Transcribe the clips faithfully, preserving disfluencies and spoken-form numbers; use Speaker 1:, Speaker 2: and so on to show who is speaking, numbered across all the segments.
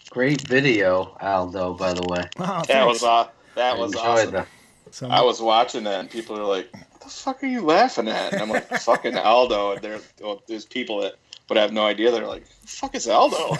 Speaker 1: Great video, Aldo, by the way.
Speaker 2: Oh,
Speaker 3: That was
Speaker 2: thanks.
Speaker 3: uh, that
Speaker 1: I
Speaker 3: was
Speaker 1: enjoyed
Speaker 3: awesome.
Speaker 1: that.
Speaker 2: Some-
Speaker 3: I was watching that, and people are like, "What the fuck are you laughing at?" And I'm like, "Fucking Aldo." And there, well, there's people that would have no idea. They're like, "Who the fuck is Aldo?"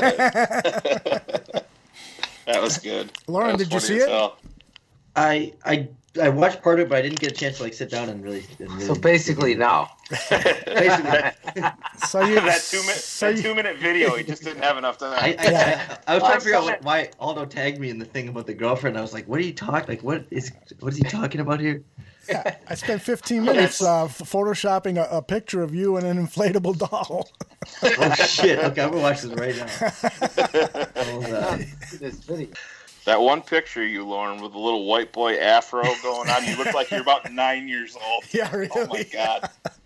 Speaker 3: That was good.
Speaker 2: Lauren,
Speaker 3: That was
Speaker 2: did you
Speaker 3: funny
Speaker 2: see
Speaker 3: as
Speaker 2: it?
Speaker 3: hell.
Speaker 4: I I I watched part of it, but I didn't get a chance to like sit down and really. And really
Speaker 1: So basically, no.
Speaker 3: that,
Speaker 2: So you,
Speaker 3: that two minute
Speaker 2: so
Speaker 3: that
Speaker 2: you-
Speaker 3: two minute video, he just didn't have enough
Speaker 4: I,
Speaker 3: time.
Speaker 4: I,
Speaker 2: Yeah.
Speaker 4: I, I was trying to figure out what, why Aldo tagged me in the thing about the girlfriend. I was like, "What are you talking? Like, what is what is he talking about here?"
Speaker 2: yeah, I spent fifteen minutes uh, f- photoshopping a, a picture of you and an inflatable doll.
Speaker 4: Oh shit! Okay, I'm gonna watch this right now. Hold on.
Speaker 1: This video.
Speaker 3: That one picture, you Lauren, with the little white boy afro going on, you look like you're about nine years old.
Speaker 2: Yeah, really.
Speaker 3: Oh my god.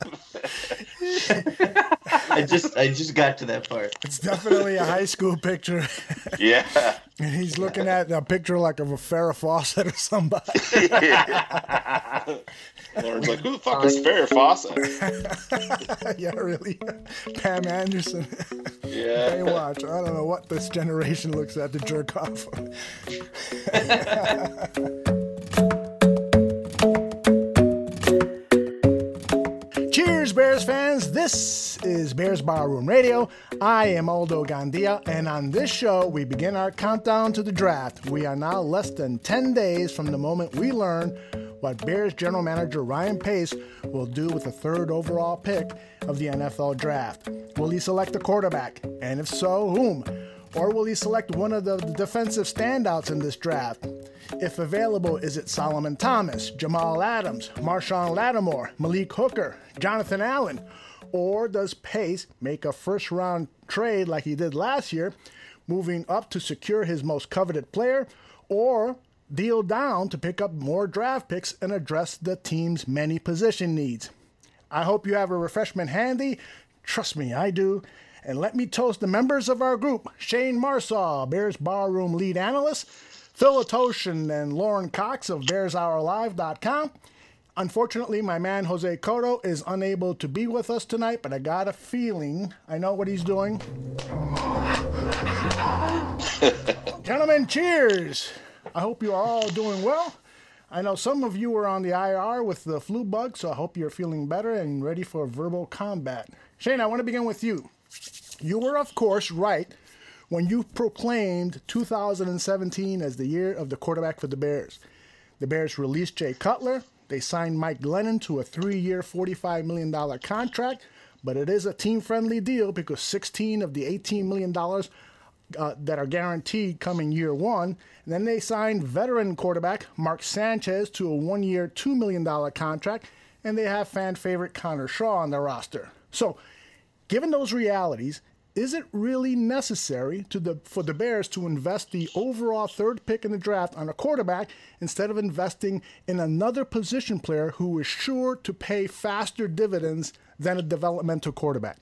Speaker 4: I just I just got to that part.
Speaker 2: It's definitely a high school picture.
Speaker 3: Yeah.
Speaker 2: And he's looking at a picture like of a Farrah Fawcett or somebody.
Speaker 3: Lauren's like, "Who the fuck is Farrah Fawcett?"
Speaker 2: Yeah, really. Pam Anderson.
Speaker 3: Yeah.
Speaker 2: Hey, watch. I don't know what this generation looks at to jerk off. Cheers, Bears fans. This is Bears Barroom Radio. I am Aldo Gandia, and on this show, we begin our countdown to the draft. We are now less than ten days from the moment we learn what Bears general manager Ryan Pace will do with the third overall pick of the N F L draft. Will he select a quarterback? And if so, whom? Or will he select one of the defensive standouts in this draft? If available, is it Solomon Thomas, Jamal Adams, Marshawn Lattimore, Malik Hooker, Jonathan Allen? Or does Pace make a first-round trade like he did last year, moving up to secure his most coveted player, or deal down to pick up more draft picks and address the team's many position needs? I hope you have a refreshment handy. Trust me, I do. And let me toast the members of our group: Shane Marsaw, Bears Barroom lead analyst, Phil Atoshin and Lauren Cox of Bears Hour Live dot com. Unfortunately, my man Jose Cotto is unable to be with us tonight, but I got a feeling I know what he's doing. Gentlemen, cheers! I hope you are all doing well. I know some of you were on the I R with the flu bug, so I hope you're feeling better and ready for verbal combat. Shane, I want to begin with you. You were, of course, right when you proclaimed two thousand seventeen as the year of the quarterback for the Bears. The Bears released Jay Cutler. They signed Mike Glennon to a three-year, forty-five million dollars contract, but it is a team-friendly deal because sixteen of the eighteen million dollars uh, that are guaranteed come in year one. And then they signed veteran quarterback Mark Sanchez to a one-year, two million dollars contract, and they have fan favorite Connor Shaw on their roster. So, given those realities, is it really necessary to the, for the Bears to invest the overall third pick in the draft on a quarterback instead of investing in another position player who is sure to pay faster dividends than a developmental quarterback?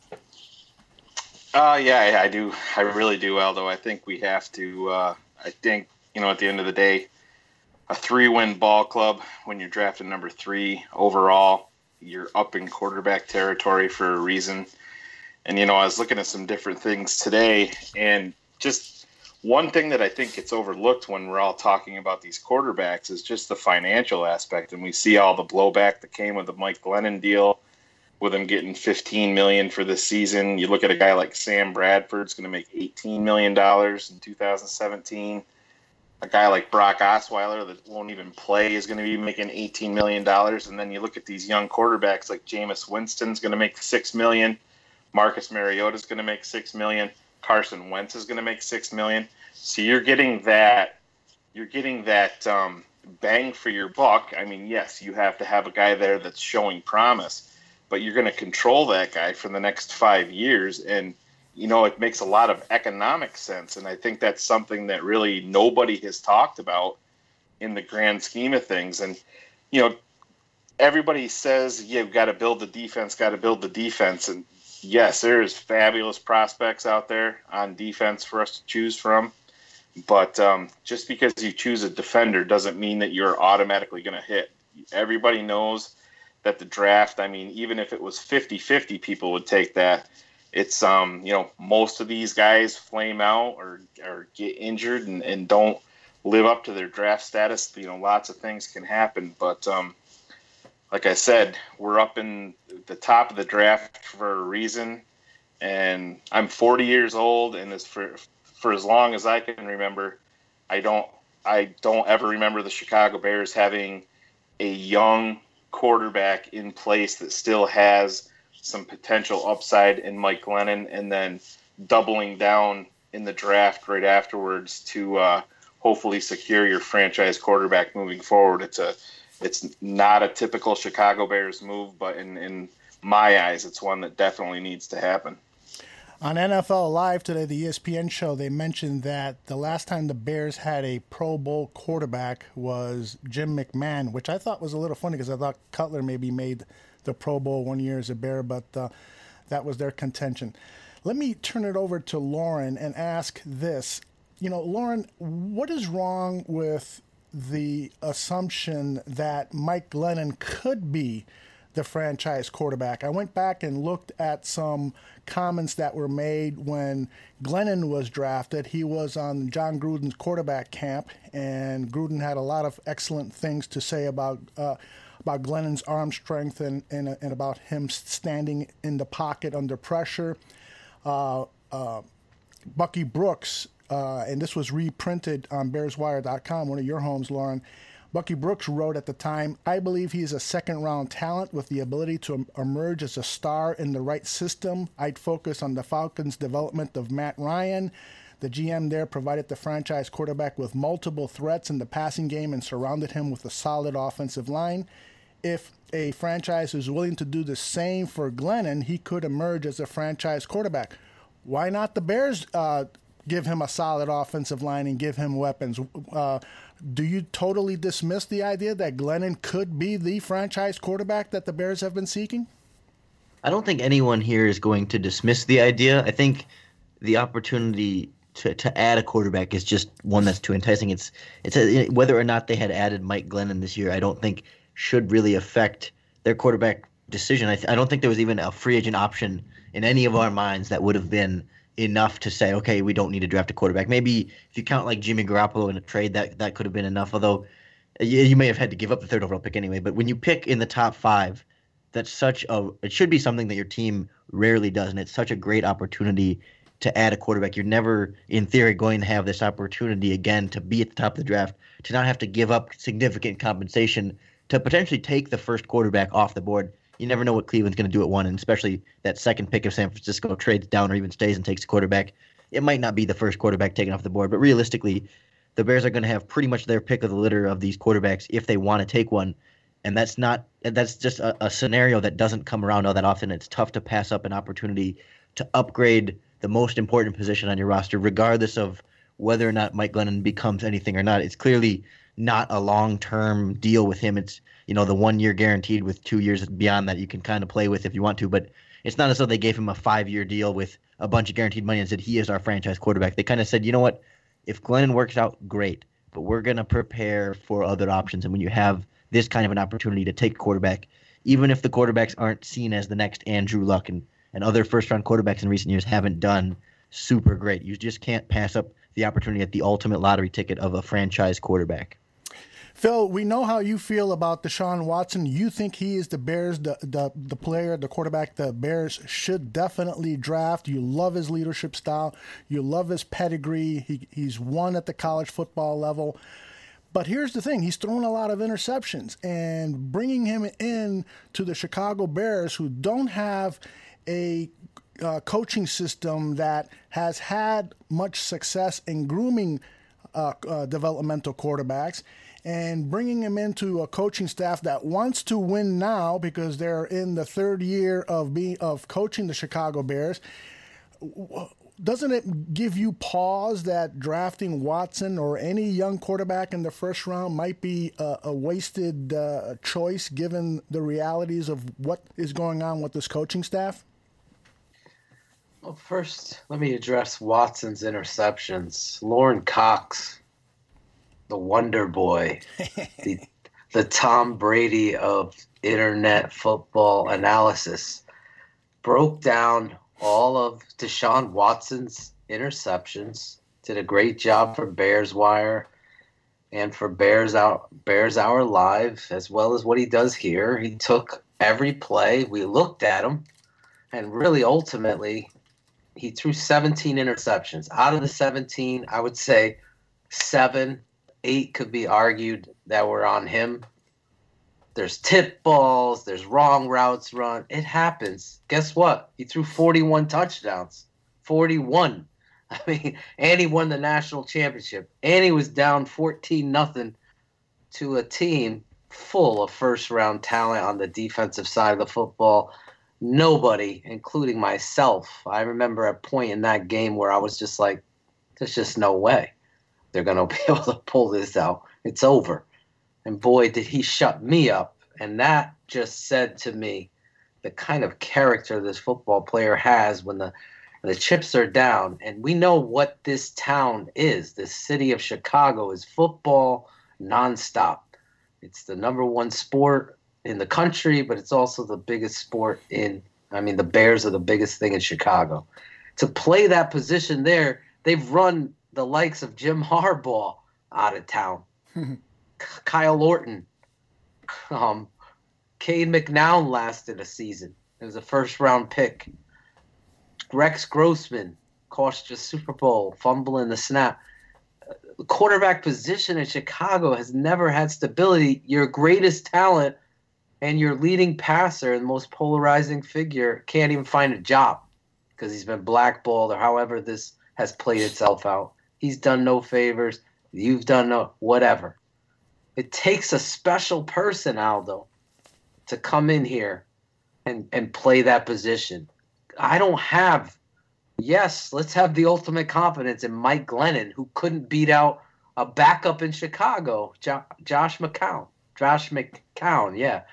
Speaker 3: Uh, yeah, I do. I really do, Aldo. I think we have to, uh, I think, you know, at the end of the day, a three-win ball club, when you're drafting number three overall, you're up in quarterback territory for a reason. And, you know, I was looking at some different things today, and just one thing that I think gets overlooked when we're all talking about these quarterbacks is just the financial aspect. And we see all the blowback that came with the Mike Glennon deal, with him getting fifteen million dollars for this season. You look at a guy like Sam Bradford's going to make eighteen million dollars in two thousand seventeen. A guy like Brock Osweiler that won't even play is going to be making eighteen million dollars. And then you look at these young quarterbacks like Jameis Winston's going to make six million dollars. Marcus Mariota is going to make six million dollars. Carson Wentz is going to make six million dollars. So you're getting that, you're getting that um, bang for your buck. I mean, yes, you have to have a guy there that's showing promise, but you're going to control that guy for the next five years. And, you know, it makes a lot of economic sense. And I think that's something that really nobody has talked about in the grand scheme of things. And, you know, everybody says you've got to build the defense, got to build the defense. And yes, there's fabulous prospects out there on defense for us to choose from. But um, just because you choose a defender doesn't mean that you're automatically going to hit. Everybody knows that the draft, I mean, even if it was fifty-fifty, people would take that. it's um you know, most of these guys flame out or or get injured and, and don't live up to their draft status. You know, lots of things can happen, but um like I said, we're up in the top of the draft for a reason, and I'm forty years old, and as for for as long as I can remember, I don't I don't ever remember the Chicago Bears having a young quarterback in place that still has some potential upside in Mike Glennon, and then doubling down in the draft right afterwards to uh, hopefully secure your franchise quarterback moving forward. It's a It's not a typical Chicago Bears move, but in, in my eyes, it's one that definitely needs to happen.
Speaker 2: On N F L Live today, the E S P N show, they mentioned that the last time the Bears had a Pro Bowl quarterback was Jim McMahon, which I thought was a little funny because I thought Cutler maybe made the Pro Bowl one year as a Bear, but uh, that was their contention. Let me turn it over to Lauren and ask this. You know, Lauren, what is wrong with the assumption that Mike Glennon could be the franchise quarterback? I went back and looked at some comments that were made when Glennon was drafted. He was on John Gruden's quarterback camp, and Gruden had a lot of excellent things to say about uh, about Glennon's arm strength and, and, and about him standing in the pocket under pressure. Uh, uh, Bucky Brooks, Uh, and this was reprinted on bears wire dot com, one of your homes, Lauren. Bucky Brooks wrote at the time, "I believe he is a second-round talent with the ability to emerge as a star in the right system. I'd focus on the Falcons' development of Matt Ryan. The G M there provided the franchise quarterback with multiple threats in the passing game and surrounded him with a solid offensive line. If a franchise is willing to do the same for Glennon, he could emerge as a franchise quarterback." Why not the Bears uh, give him a solid offensive line and give him weapons? Uh, do you totally dismiss the idea that Glennon could be the franchise quarterback that the Bears have been seeking?
Speaker 4: I don't think anyone here is going to dismiss the idea. I think the opportunity to, to add a quarterback is just one that's too enticing. It's it's a, whether or not they had added Mike Glennon this year, I don't think should really affect their quarterback decision. I, th- I don't think there was even a free agent option in any of our minds that would have been enough to say, okay, we don't need to draft a quarterback. Maybe if you count like Jimmy Garoppolo in a trade, that that could have been enough, although you, you may have had to give up the third overall pick anyway. But when you pick in the top five, that's such a – it should be something that your team rarely does, and it's such a great opportunity to add a quarterback. You're never, in theory, going to have this opportunity again to be at the top of the draft, to not have to give up significant compensation, to potentially take the first quarterback off the board. You never know what Cleveland's going to do at one, and especially that second pick of San Francisco trades down or even stays and takes a quarterback. It might not be the first quarterback taken off the board, but realistically, the Bears are going to have pretty much their pick of the litter of these quarterbacks if they want to take one, and that's not that's just a, a scenario that doesn't come around all that often. It's tough to pass up an opportunity to upgrade the most important position on your roster, regardless of whether or not Mike Glennon becomes anything or not. It's clearly not a long-term deal with him. It's, you know, the one year guaranteed with two years beyond that you can kind of play with if you want to, but it's not as though they gave him a five-year deal with a bunch of guaranteed money and said he is our franchise quarterback. They kind of said, you know what, if Glennon works out, great, but we're going to prepare for other options. And when you have this kind of an opportunity to take a quarterback, even if the quarterbacks aren't seen as the next Andrew Luck and, and other first-round quarterbacks in recent years haven't done super great, you just can't pass up the opportunity at the ultimate lottery ticket of a franchise quarterback.
Speaker 2: Phil, we know how you feel about Deshaun Watson. You think he is the Bears, the, the the player, the quarterback the Bears should definitely draft. You love his leadership style. You love his pedigree. He, he's won at the college football level. But here's the thing. He's thrown a lot of interceptions. And bringing him in to the Chicago Bears, who don't have a uh, coaching system that has had much success in grooming uh, uh, developmental quarterbacks, and bringing him into a coaching staff that wants to win now because they're in the third year of being of coaching the Chicago Bears, doesn't it give you pause that drafting Watson or any young quarterback in the first round might be a, a wasted uh, choice given the realities of what is going on with this coaching staff?
Speaker 1: Well, first, let me address Watson's interceptions. Lauren Cox, the Wonder Boy, the the Tom Brady of internet football analysis, broke down all of Deshaun Watson's interceptions. Did a great job for Bears Wire and for Bears Out Bears Hour Live, as well as what he does here. He took every play. We looked at him, and really, ultimately, he threw seventeen interceptions. Out of the seventeen, I would say seven, eight could be argued that were on him. There's tip balls. There's wrong routes run. It happens. Guess what? He threw forty-one touchdowns. forty-one. I mean, and he won the national championship. And he was down fourteen nothing to a team full of first-round talent on the defensive side of the football. Nobody, including myself. I remember a point in that game where I was just like, there's just no way they're going to be able to pull this out. It's over. And boy, did he shut me up. And that just said to me the kind of character this football player has when the, when the chips are down. And we know what this town is. This city of Chicago is football nonstop. It's the number one sport in the country, but it's also the biggest sport in, I mean, the Bears are the biggest thing in Chicago. To play that position there, they've run the likes of Jim Harbaugh out of town. Kyle Orton, um, Cade McNown lasted a season. It was a first-round pick. Rex Grossman cost you Super Bowl, fumbling the snap. The quarterback position in Chicago has never had stability. Your greatest talent and your leading passer and most polarizing figure can't even find a job because he's been blackballed or however this has played itself out. He's done no favors. You've done no whatever. It takes a special person, Aldo, to come in here and, and play that position. I don't have, yes, let's have the ultimate confidence in Mike Glennon, who couldn't beat out a backup in Chicago, jo- Josh McCown. Josh McCown, yeah.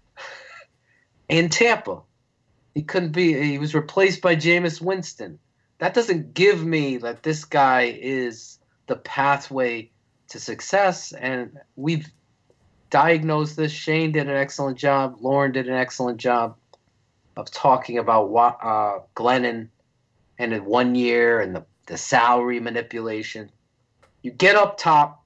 Speaker 1: In Tampa. He couldn't be, he was replaced by Jameis Winston. That doesn't give me that this guy is the pathway to success, and we've diagnosed this. Shane did an excellent job. Lauren did an excellent job of talking about what, uh, Glennon and in one year and the, the salary manipulation. You get up top,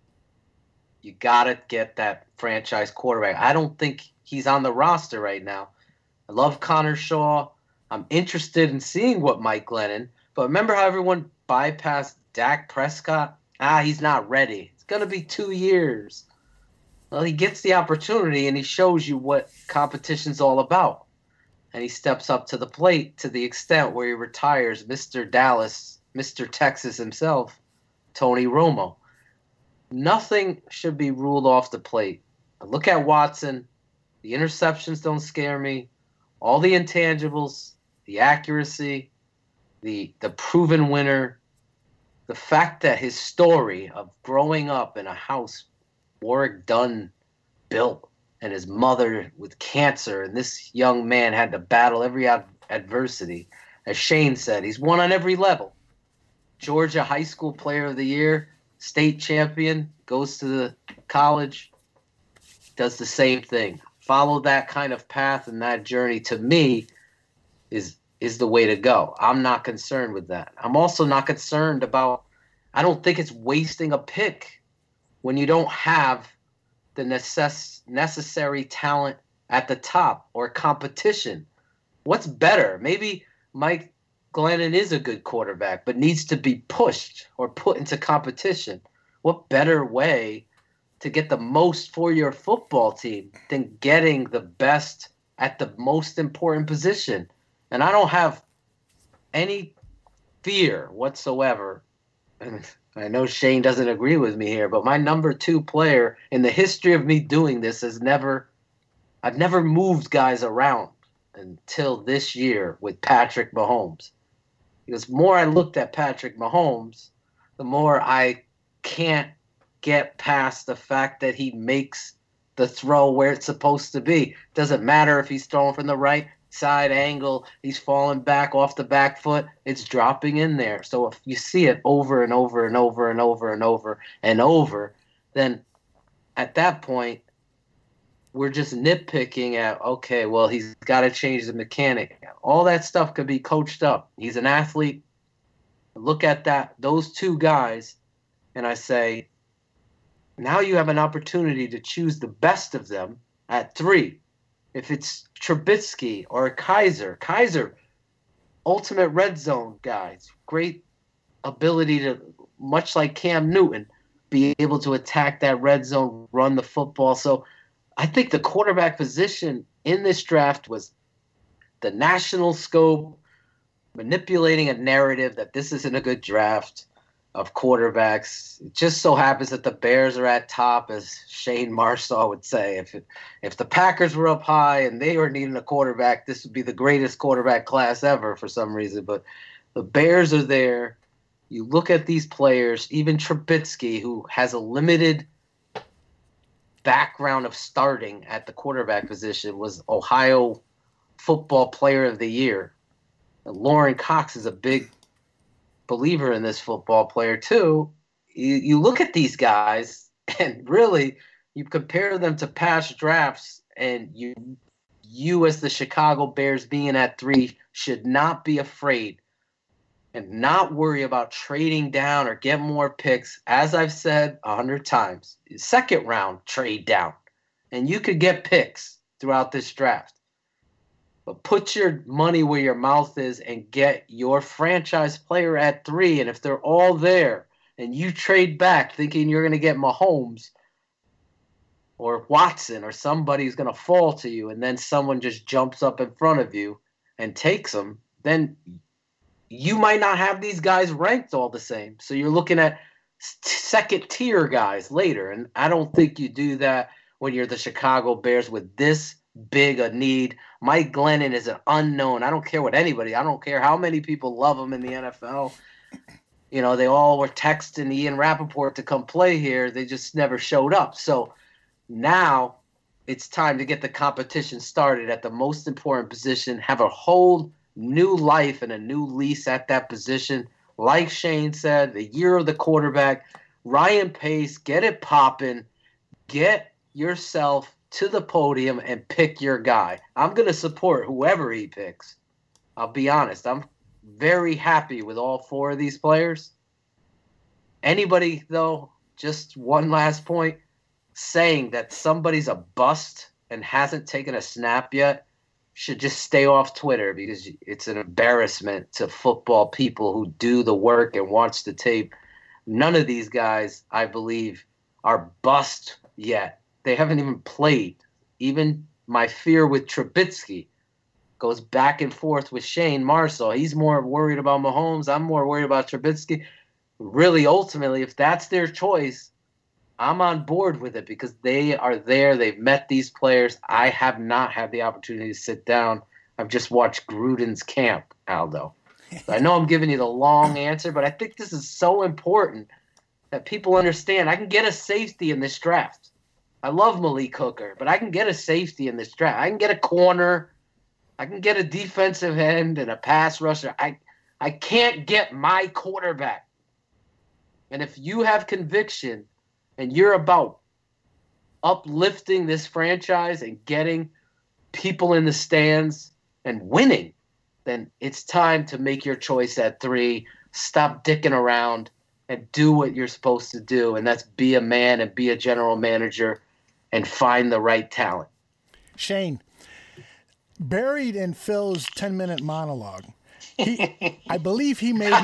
Speaker 1: you got to get that franchise quarterback. I don't think he's on the roster right now. I love Connor Shaw. I'm interested in seeing what Mike Glennon, but remember how everyone bypassed Dak Prescott? Ah, he's not ready. It's going to be two years. Well, he gets the opportunity, and he shows you what competition's all about. And he steps up to the plate to the extent where he retires Mister Dallas, Mister Texas himself, Tony Romo. Nothing should be ruled off the plate. But look at Watson. The interceptions don't scare me. All the intangibles, the accuracy, the the proven winner, the fact that his story of growing up in a house Warwick Dunn built and his mother with cancer, and this young man had to battle every ad- adversity. As Shane said, he's won on every level. Georgia High School Player of the Year, state champion, goes to the college, does the same thing. Follow that kind of path and that journey, to me, is is the way to go. I'm not concerned with that. I'm also not concerned about, I don't think it's wasting a pick when you don't have the necess- necessary talent at the top or competition. What's better? Maybe Mike Glennon is a good quarterback, but needs to be pushed or put into competition. What better way to get the most for your football team than getting the best at the most important position? And I don't have any fear whatsoever. And I know Shane doesn't agree with me here, but my number two player in the history of me doing this has never, I've never moved guys around until this year with Patrick Mahomes. Because the more I looked at Patrick Mahomes, the more I can't get past the fact that he makes the throw where it's supposed to be. Doesn't matter if he's throwing from the right side angle, he's falling back off the back foot, it's dropping in there. So if you see it over and over and over and over and over and over, then at that point, we're just nitpicking at, okay, well, he's got to change the mechanic. All that stuff could be coached up. He's an athlete. Look at that, those two guys, and I say, now you have an opportunity to choose the best of them at three. If it's Trubisky or Kaiser, Kaiser, ultimate red zone guys, great ability to, much like Cam Newton, be able to attack that red zone, run the football. So I think the quarterback position in this draft was the national scope, manipulating a narrative that this isn't a good draft of quarterbacks. It just so happens that the Bears are at top, as Shane Marsaw would say. If it, if the Packers were up high and they were needing a quarterback, this would be the greatest quarterback class ever for some reason. But the Bears are there. You look at these players, even Trubisky, who has a limited background of starting at the quarterback position, was Ohio Football Player of the Year. And Lauren Cox is a big believer in this football player too. You, you look at these guys, and really, you compare them to past drafts, and you, you as the Chicago Bears being at three, should not be afraid and not worry about trading down or get more picks. As I've said a hundred times, second round trade down, and you could get picks throughout this draft. But put your money where your mouth is and get your franchise player at three. And if they're all there and you trade back thinking you're going to get Mahomes or Watson or somebody who's going to fall to you, and then someone just jumps up in front of you and takes them, then you might not have these guys ranked all the same. So you're looking at second tier guys later. And I don't think you do that when you're the Chicago Bears with this big a need. Mike Glennon is an unknown. I don't care what anybody, I don't care how many people love him in the N F L. You know, they all were texting Ian Rappaport to come play here. They just never showed up. So now it's time to get the competition started at the most important position, have a whole new life and a new lease at that position. Like Shane said, the year of the quarterback, Ryan Pace, get it popping, get yourself to the podium and pick your guy. I'm going to support whoever he picks. I'll be honest. I'm very happy with all four of these players. Anybody, though, just one last point, saying that somebody's a bust and hasn't taken a snap yet should just stay off Twitter, because it's an embarrassment to football people who do the work and watch the tape. None of these guys, I believe, are bust yet. They haven't even played. Even my fear with Trubisky goes back and forth with Shane Marsaw. He's more worried about Mahomes. I'm more worried about Trubisky. Really, ultimately, if that's their choice, I'm on board with it, because they are there. They've met these players. I have not had the opportunity to sit down. I've just watched Gruden's camp, Aldo. So I know I'm giving you the long answer, but I think this is so important that people understand. I can get a safety in this draft. I love Malik Hooker, but I can get a safety in this draft. I can get a corner. I can get a defensive end and a pass rusher. I, I can't get my quarterback. And if you have conviction and you're about uplifting this franchise and getting people in the stands and winning, then it's time to make your choice at three. Stop dicking around and do what you're supposed to do, and that's be a man and be a general manager and find the right talent.
Speaker 2: Shane, buried in Phil's ten-minute monologue, he, I believe he made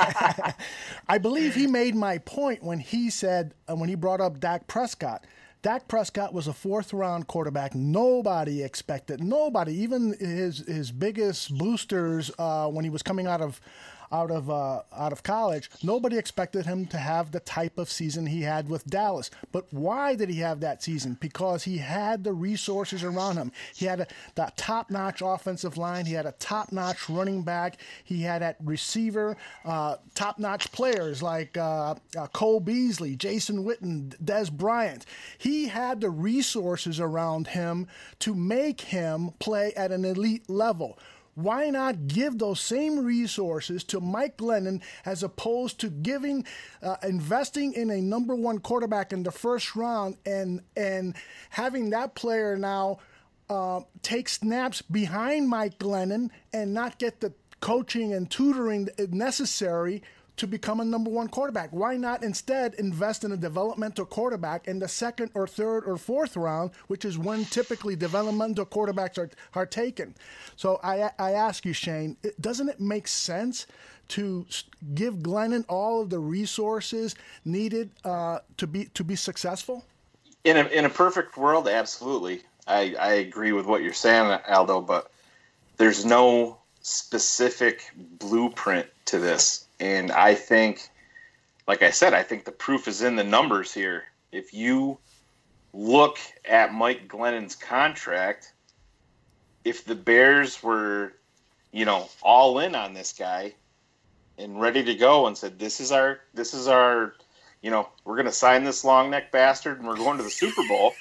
Speaker 2: I believe he made my point when he said, uh, when he brought up Dak Prescott. Dak Prescott was a fourth-round quarterback. Nobody expected, nobody, even his his biggest boosters uh, when he was coming out of out of uh, out of college, nobody expected him to have the type of season he had with Dallas. But why did he have that season? Because he had the resources around him. He had a, that top-notch offensive line. He had a top-notch running back. He had at receiver uh, top-notch players like uh, uh, Cole Beasley, Jason Witten, Des Bryant. He had the resources around him to make him play at an elite level. why not give those same resources to Mike Glennon as opposed to giving, uh, investing in a number one quarterback in the first round and and having that player now uh, take snaps behind Mike Glennon and not get the coaching and tutoring necessary to become a number one quarterback? Why not instead invest in a developmental quarterback in the second or third or fourth round, which is when typically developmental quarterbacks are, are taken? So I, I ask you, Shane, doesn't it make sense to give Glennon all of the resources needed uh, to be to be successful?
Speaker 3: In a, in a perfect world, absolutely. I, I agree with what you're saying, Aldo, but there's no specific blueprint to this. And I think, like I said, I think the proof is in the numbers here. If you look at Mike Glennon's contract, if the Bears were, you know, all in on this guy and ready to go and said, this is our, this is our, you know, we're going to sign this long neck bastard and we're going to the Super Bowl.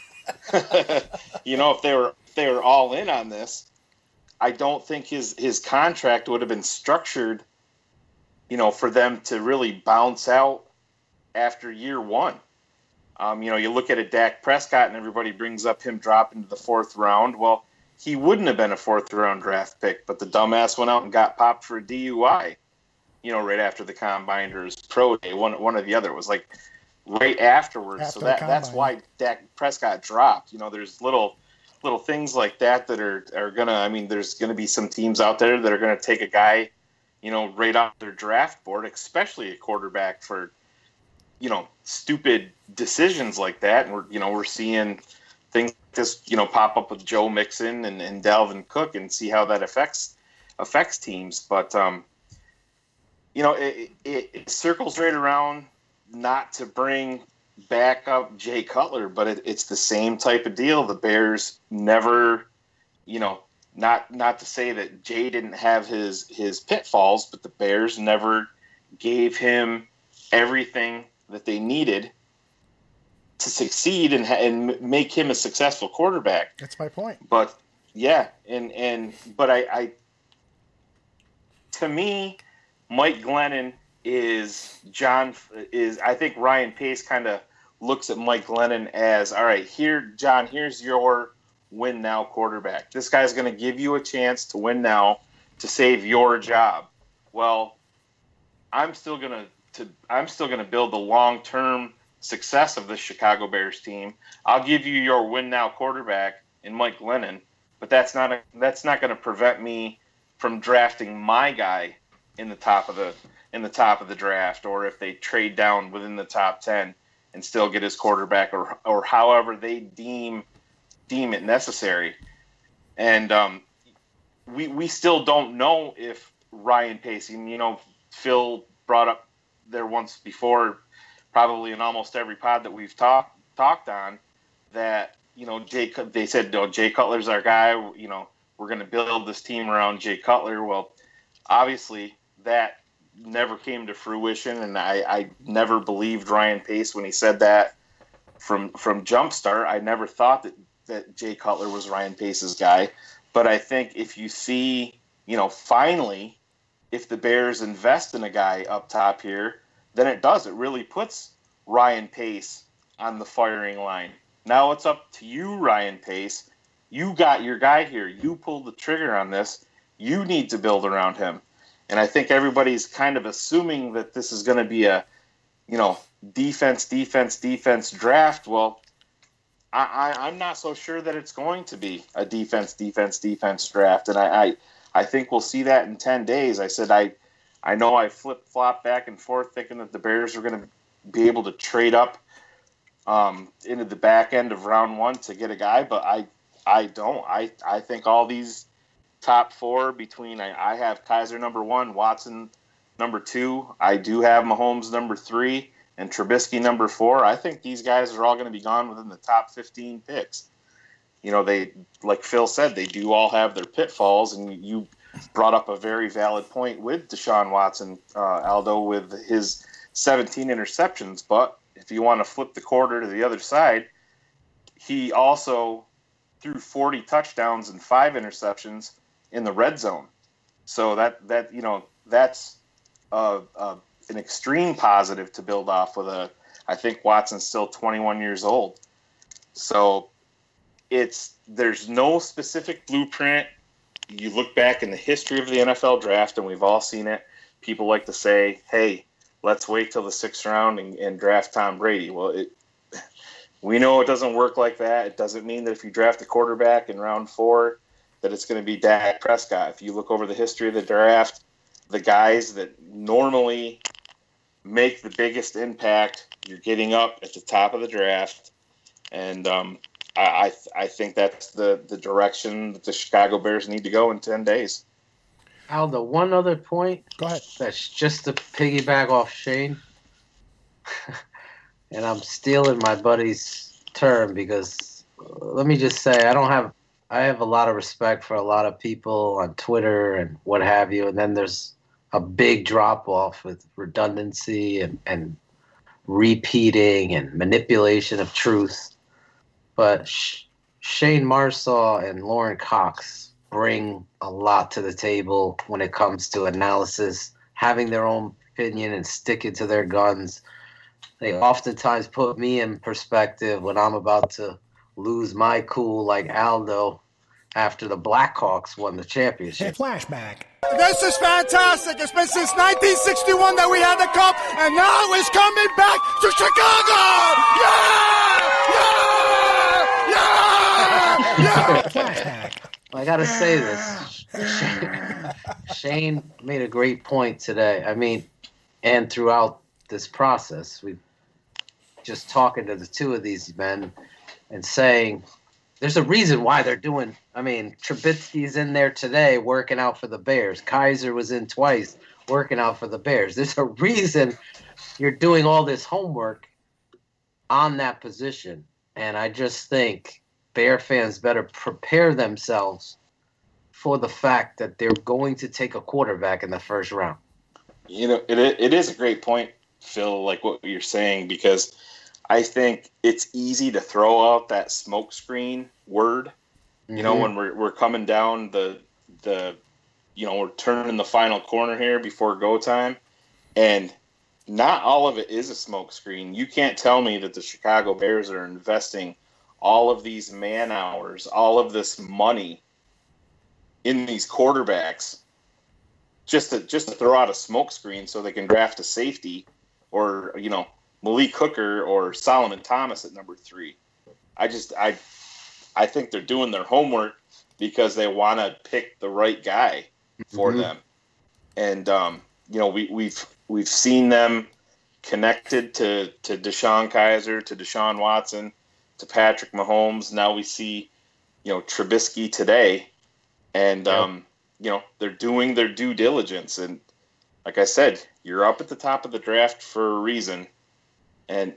Speaker 3: You know, if they were, if they were all in on this, I don't think his, his contract would have been structured, you know, for them to really bounce out after year one. Um, you know, you look at a Dak Prescott and everybody brings up him dropping to the fourth round. Well, he wouldn't have been a fourth round draft pick, but the dumbass went out and got popped for a D U I, you know, right after the combine or his pro day, one, one or the other. It was like right afterwards.
Speaker 2: After
Speaker 3: so that, that's why Dak Prescott dropped. You know, there's little little things like that that are, are going to, I mean, there's going to be some teams out there that are going to take a guy, you know, right off their draft board, especially a quarterback for, you know, stupid decisions like that. And we're, you know, we're seeing things just, you know, pop up with Joe Mixon and, and Dalvin Cook and see how that affects, affects teams. But, um, you know, it, it, it circles right around not to bring back up Jay Cutler, but it, it's the same type of deal. The Bears never, you know, Not not to say that Jay didn't have his, his pitfalls, but the Bears never gave him everything that they needed to succeed and and make him a successful quarterback.
Speaker 2: That's my point.
Speaker 3: But yeah, and and but I, I to me, Mike Glennon is John is I think Ryan Pace kind of looks at Mike Glennon as, all right, here, John, here's your win now quarterback. This guy's going to give you a chance to win now to save your job. Well, I'm still going to to I'm still going to build the long-term success of the Chicago Bears team. I'll give you your win now quarterback in Mike Glennon, but that's not a, that's not going to prevent me from drafting my guy in the top of the in the top of the draft, or if they trade down within the top ten and still get his quarterback, or or however they deem deem it necessary. And um, we we still don't know if Ryan Pace, you know, Phil brought up there once before, probably in almost every pod that we've talked talked on, that, you know, Jay, they said, no, Jay Cutler's our guy, you know, we're going to build this team around Jay Cutler. Well, obviously that never came to fruition, and I, I never believed Ryan Pace when he said that from from Jumpstart. I never thought that that Jay Cutler was Ryan Pace's guy. But I think if you see, you know, finally, if the Bears invest in a guy up top here, then it does. It really puts Ryan Pace on the firing line. Now it's up to you, Ryan Pace. You got your guy here. You pulled the trigger on this. You need to build around him. And I think everybody's kind of assuming that this is going to be a, you know, defense, defense, defense draft. Well, I, I, I'm not so sure that it's going to be a defense, defense, defense draft. And I, I, I think we'll see that in ten days. I said I, I know I flip-flop back and forth thinking that the Bears are going to be able to trade up um, into the back end of round one to get a guy, but I I don't. I, I think all these top four between, I, I have Kaiser number one, Watson number two, I do have Mahomes number three, and Trubisky number four. I think these guys are all going to be gone within the top fifteen picks. You know, they, like Phil said, they do all have their pitfalls, and you brought up a very valid point with Deshaun Watson, uh, Aldo, with his seventeen interceptions. But if you want to flip the quarter to the other side, he also threw forty touchdowns and five interceptions in the red zone. So that that you know that's uh, uh, an extreme positive to build off with. A I think Watson's still twenty-one years old, so it's there's no specific blueprint. You look back in the history of the N F L draft, and we've all seen it. People like to say, "Hey, let's wait till the sixth round and, and draft Tom Brady." Well, it, we know it doesn't work like that. It doesn't mean that if you draft a quarterback in round four, that it's going to be Dak Prescott. If you look over the history of the draft, the guys that normally make the biggest impact, you're getting up at the top of the draft, and um, I, I I think that's the, the direction that the Chicago Bears need to go in ten days.
Speaker 1: Aldo, one other point.
Speaker 2: Go ahead.
Speaker 1: That's just to piggyback off Shane. And I'm stealing my buddy's term because uh, let me just say I don't have I have a lot of respect for a lot of people on Twitter and what have you, and then there's a big drop off with redundancy and, and repeating and manipulation of truth. But Sh- Shane Marsaw and Lauren Cox bring a lot to the table when it comes to analysis, having their own opinion and sticking to their guns. They oftentimes put me in perspective when I'm about to lose my cool like Aldo after the Blackhawks won the championship.
Speaker 2: Flashback.
Speaker 5: This is fantastic. It's been since nineteen sixty-one that we had the cup, and now it's coming back to Chicago! Yeah! Yeah! Yeah!
Speaker 2: Flashback.
Speaker 1: I got to say this. Shane, Shane made a great point today. I mean, and throughout this process, we've just talking to the two of these men and saying there's a reason why they're doing. I mean, Trubisky's in there today working out for the Bears. Kaiser was in twice working out for the Bears. There's a reason you're doing all this homework on that position. And I just think Bear fans better prepare themselves for the fact that they're going to take a quarterback in the first round.
Speaker 3: You know, it it is a great point, Phil, like what you're saying, because I think it's easy to throw out that smokescreen word. Mm-hmm. You know, when we're we're coming down the the, you know, we're turning the final corner here before go time, and not all of it is a smokescreen. You can't tell me that the Chicago Bears are investing all of these man hours, all of this money in these quarterbacks just to just to throw out a smokescreen so they can draft a safety or, you know, Malik Hooker or Solomon Thomas at number three. I just I I think they're doing their homework because they want to pick the right guy for mm-hmm. them. And um, you know, we we've we've seen them connected to to Deshaun Kaiser, to Deshaun Watson, to Patrick Mahomes. Now we see, you know, Trubisky today, and yep. um, you know, they're doing their due diligence. And like I said, you're up at the top of the draft for a reason. And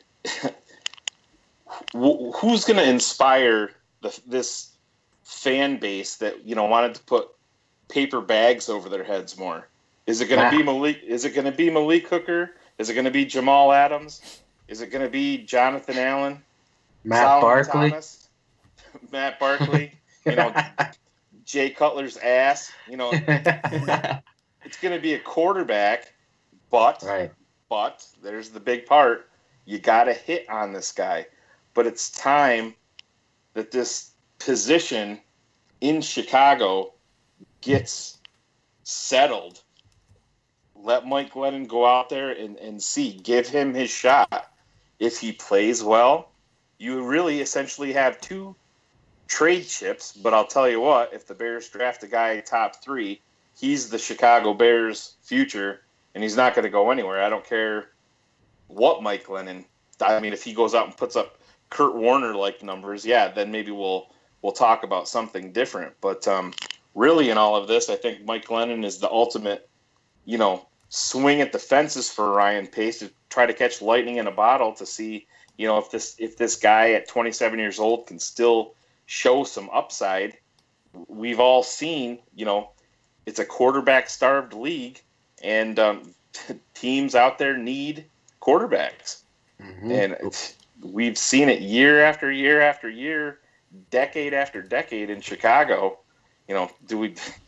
Speaker 3: who's going to inspire the, this fan base that, you know, wanted to put paper bags over their heads more? Is it going to be Malik? Is it going to be Malik Hooker? Is it going to be Jamal Adams? Is it going to be Jonathan Allen?
Speaker 1: Matt
Speaker 3: Solomon
Speaker 1: Barkley?
Speaker 3: Thomas, Matt Barkley? You know, Jay Cutler's ass? You know, it's going to be a quarterback, but
Speaker 1: right.
Speaker 3: but there's the big part. You got to hit on this guy. But it's time that this position in Chicago gets settled. Let Mike Glennon go out there and, and see. Give him his shot. If he plays well, you really essentially have two trade chips. But I'll tell you what, if the Bears draft a guy top three, he's the Chicago Bears' future, and he's not going to go anywhere. I don't care what Mike Glennon. I mean, if he goes out and puts up Kurt Warner-like numbers, yeah, then maybe we'll we'll talk about something different. But um, really, in all of this, I think Mike Glennon is the ultimate, you know, swing at the fences for Ryan Pace to try to catch lightning in a bottle to see, you know, if this if this guy at twenty-seven years old can still show some upside. We've all seen, you know, it's a quarterback-starved league, and um, teams out there need quarterbacks. Mm-hmm. And it's, we've seen it year after year after year, decade after decade in Chicago. You know, do we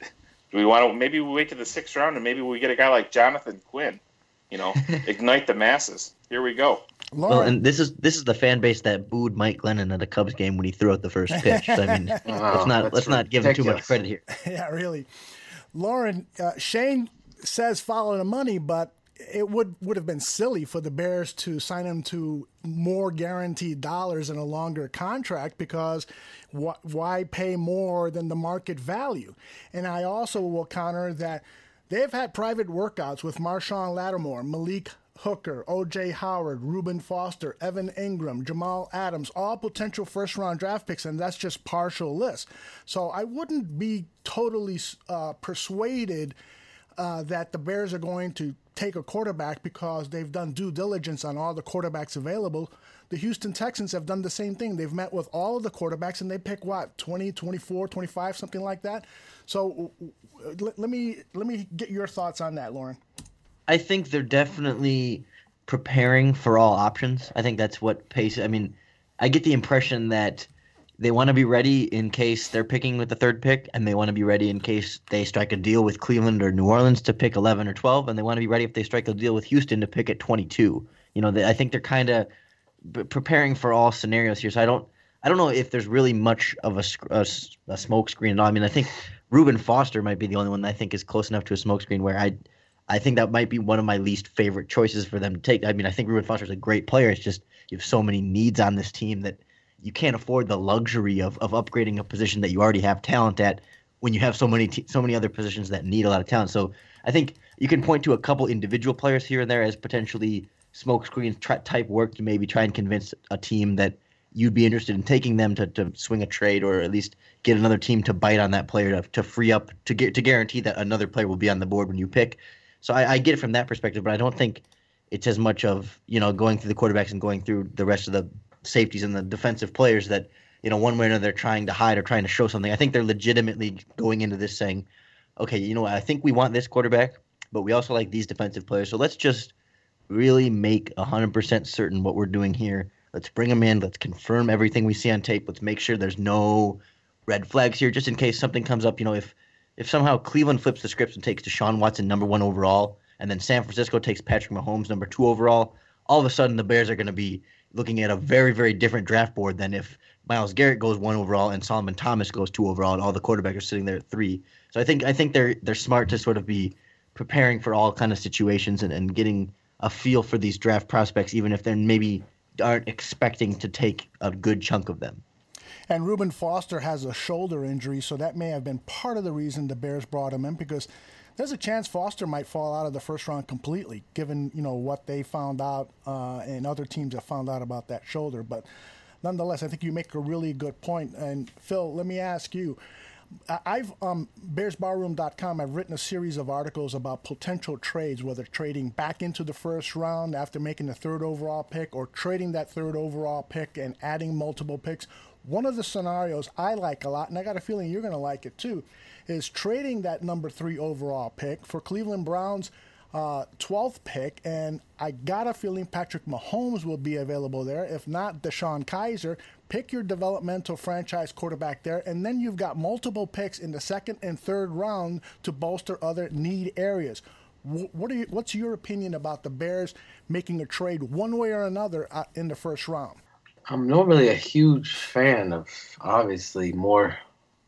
Speaker 3: Do we want to maybe we wait to the sixth round and maybe we get a guy like Jonathan Quinn? You know, ignite the masses. Here we go.
Speaker 2: Lauren.
Speaker 4: Well, and this is this is the fan base that booed Mike Glennon at the Cubs game when he threw out the first pitch. So, I mean,
Speaker 1: Wow,
Speaker 4: let's not
Speaker 1: that's
Speaker 4: let's not give him too much
Speaker 1: ridiculous.
Speaker 4: credit here.
Speaker 2: Yeah, really. Lauren, uh, Shane says follow the money, but it would, would have been silly for the Bears to sign him to more guaranteed dollars in a longer contract because wh- why pay more than the market value? And I also will counter that they've had private workouts with Marshawn Lattimore, Malik Hooker, O J Howard, Reuben Foster, Evan Ingram, Jamal Adams, all potential first-round draft picks, and that's just partial list. So I wouldn't be totally uh, persuaded uh, that the Bears are going to take a quarterback because they've done due diligence on all the quarterbacks available. The Houston Texans have done the same thing. They've met with all of the quarterbacks, and they pick, what, twenty, twenty-four, twenty-five, something like that? So let, let me let me get your thoughts on that, Lauren.
Speaker 4: I think they're definitely preparing for all options. I think that's what Pace. I mean, I get the impression that they want to be ready in case they're picking with the third pick, and they want to be ready in case they strike a deal with Cleveland or New Orleans to pick eleven or twelve, and they want to be ready if they strike a deal with Houston to pick at twenty-two. You know, they, I think they're kind of b- preparing for all scenarios here. So I don't, I don't know if there's really much of a, sc- a, s- a smoke screen at all. I mean, I think Reuben Foster might be the only one that I think is close enough to a smoke screen where I. I think that might be one of my least favorite choices for them to take. I mean, I think Reuben Foster is a great player. It's just you have so many needs on this team that you can't afford the luxury of, of upgrading a position that you already have talent at when you have so many t- so many other positions that need a lot of talent. So I think you can point to a couple individual players here and there as potentially smokescreen try- type work to maybe try and convince a team that you'd be interested in taking them to, to swing a trade or at least get another team to bite on that player to, to free up to get to guarantee that another player will be on the board when you pick. So I, I get it from that perspective, but I don't think it's as much of, you know, going through the quarterbacks and going through the rest of the safeties and the defensive players that, you know, one way or another they're trying to hide or trying to show something. I think they're legitimately going into this saying, okay, you know what, I think we want this quarterback, but we also like these defensive players. So let's just really make one hundred percent certain what we're doing here. Let's bring them in. Let's confirm everything we see on tape. Let's make sure there's no red flags here just in case something comes up. You know, if If somehow Cleveland flips the script and takes Deshaun Watson number one overall, and then San Francisco takes Patrick Mahomes number two overall, all of a sudden the Bears are going to be looking at a very, very different draft board than if Myles Garrett goes one overall and Solomon Thomas goes two overall, and all the quarterbacks are sitting there at three. So I think I think they're they're smart to sort of be preparing for all kind of situations and, and getting a feel for these draft prospects, even if they maybe aren't expecting to take a good chunk of them.
Speaker 2: And Reuben Foster has a shoulder injury, so that may have been part of the reason the Bears brought him in, because there's a chance Foster might fall out of the first round completely, given, you know, what they found out uh, and other teams have found out about that shoulder. But nonetheless, I think you make a really good point. And Phil, let me ask you. I've um, Bears Barroom dot com. I've written a series of articles about potential trades, whether trading back into the first round after making the third overall pick, or trading that third overall pick and adding multiple picks. One of the scenarios I like a lot, and I got a feeling you're going to like it too, is trading that number three overall pick for Cleveland Browns' uh, twelfth pick, and I got a feeling Patrick Mahomes will be available there. If not, DeShone Kizer. Pick your developmental franchise quarterback there, and then you've got multiple picks in the second and third round to bolster other need areas. What are you, what's your opinion about the Bears making a trade one way or another uh, in the first round?
Speaker 1: I'm normally a huge fan of, obviously, more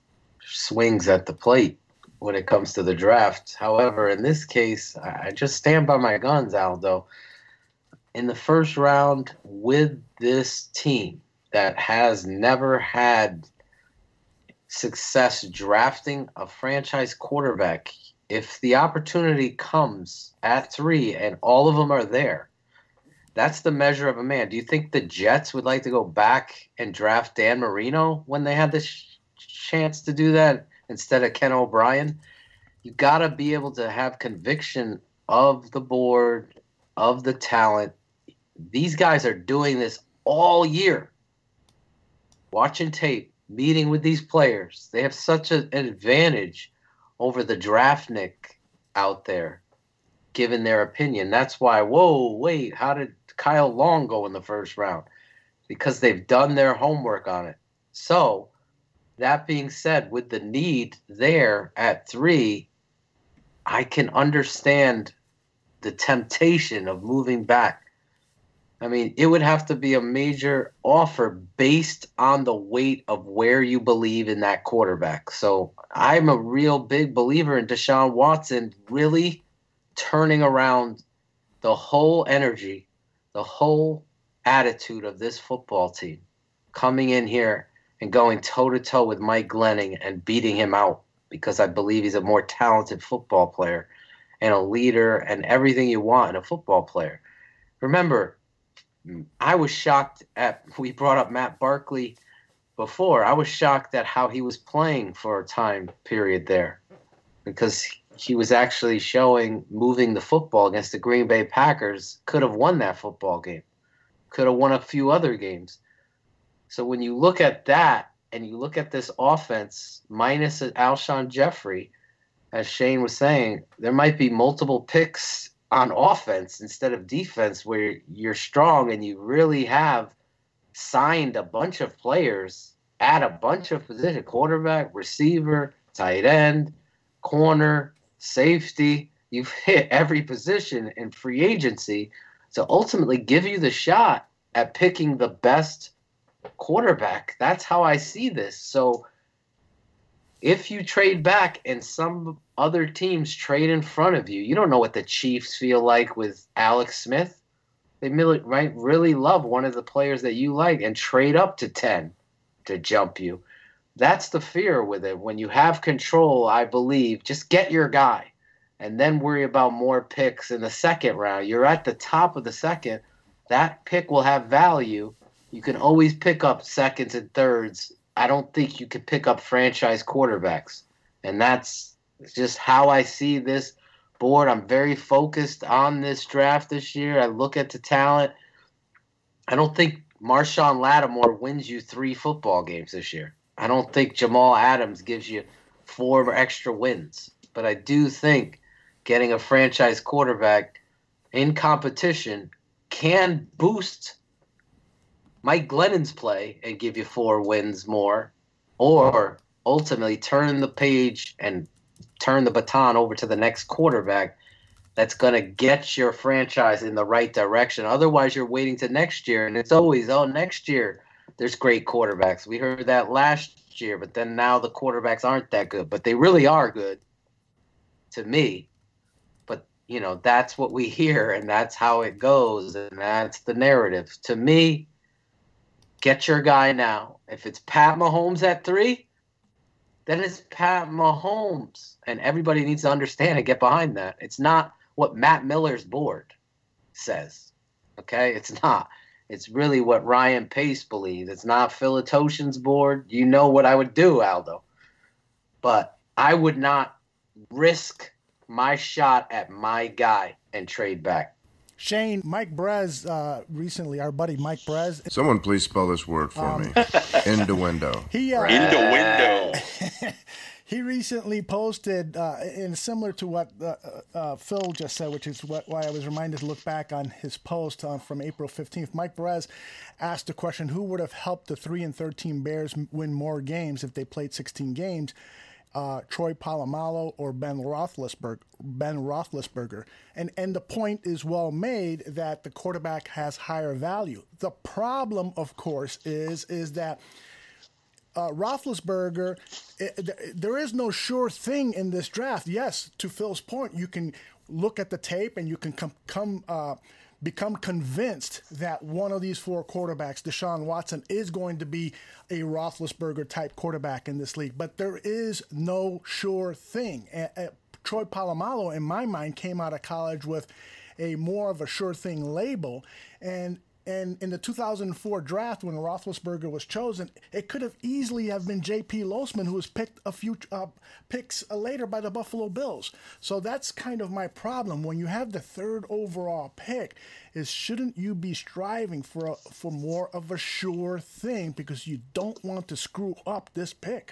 Speaker 1: swings at the plate when it comes to the draft. However, in this case, I just stand by my guns, Aldo. In the first round, with this team that has never had success drafting a franchise quarterback, if the opportunity comes at three and all of them are there, that's the measure of a man. Do you think the Jets would like to go back and draft Dan Marino when they had this sh- chance to do that instead of Ken O'Brien? You got to be able to have conviction of the board, of the talent. These guys are doing this all year. Watching tape, meeting with these players. They have such a, an advantage over the draftnik out there, given their opinion. That's why, whoa, wait, how did Kyle Long go in the first round? Because they've done their homework on it. So that being said, with the need there at three, I can understand the temptation of moving back. I mean, it would have to be a major offer based on the weight of where you believe in that quarterback. So I'm a real big believer in Deshaun Watson really turning around the whole energy, the whole attitude of this football team, coming in here and going toe-to-toe with Mike Glennon and beating him out, because I believe he's a more talented football player and a leader and everything you want in a football player. Remember, I was shocked at, we brought up Matt Barkley before, I was shocked at how he was playing for a time period there, because he was actually showing moving the football against the Green Bay Packers, could have won that football game, could have won a few other games. So when you look at that and you look at this offense minus Alshon Jeffrey, as Shane was saying, there might be multiple picks on offense instead of defense where you're strong and you really have signed a bunch of players at a bunch of positions, quarterback, receiver, tight end, corner, safety. You've hit every position in free agency to ultimately give you the shot at picking the best quarterback. That's how I see this. So if you trade back and some other teams trade in front of you, you don't know what the Chiefs feel like with Alex Smith. They really, right, really love one of the players that you like and trade up to ten to jump you. That's the fear with it. When you have control, I believe, just get your guy and then worry about more picks in the second round. You're at the top of the second. That pick will have value. You can always pick up seconds and thirds. I don't think you could pick up franchise quarterbacks. And that's just how I see this board. I'm very focused on this draft this year. I look at the talent. I don't think Marshawn Lattimore wins you three football games this year. I don't think Jamal Adams gives you four extra wins. But I do think getting a franchise quarterback in competition can boost Mike Glennon's play and give you four wins more, or ultimately turn the page and turn the baton over to the next quarterback that's going to get your franchise in the right direction. Otherwise, you're waiting to next year, and it's always, oh, next year there's great quarterbacks. We heard that last year, but then now the quarterbacks aren't that good, but they really are good to me. But, you know, that's what we hear, and that's how it goes, and that's the narrative. To me, get your guy now. If it's Pat Mahomes at three, then it's Pat Mahomes. And everybody needs to understand and get behind that. It's not what Matt Miller's board says. Okay? It's not. It's really what Ryan Pace believes. It's not Phil Toshin's board. You know what I would do, Aldo. But I would not risk my shot at my guy and trade back.
Speaker 2: Shane, Mike Brez, uh, recently, our buddy Mike Brez.
Speaker 6: Someone please spell this word for um, me. Innuendo.
Speaker 2: He, uh,
Speaker 3: Innuendo.
Speaker 2: He recently posted, uh, and similar to what uh, uh, Phil just said, which is what, why I was reminded to look back on his post uh, from April fifteenth. Mike Brez asked the question, who would have helped the three and thirteen Bears win more games if they played sixteen games? Uh, Troy Polamalu or Ben Roethlisberger, Ben Roethlisberger. And, and the point is well made that the quarterback has higher value. The problem, of course, is, is that uh, Roethlisberger, it, there is no sure thing in this draft. Yes, to Phil's point, you can look at the tape and you can come, come uh, become convinced that one of these four quarterbacks, Deshaun Watson, is going to be a Roethlisberger-type quarterback in this league. But there is no sure thing. Uh, uh, Troy Polamalu, in my mind, came out of college with a more of a sure thing label. And and in the two thousand four draft, when Roethlisberger was chosen, it could have easily have been J P Losman, who was picked a few uh, picks later by the Buffalo Bills. So that's kind of my problem. When you have the third overall pick, is shouldn't you be striving for a, for more of a sure thing, because you don't want to screw up this pick?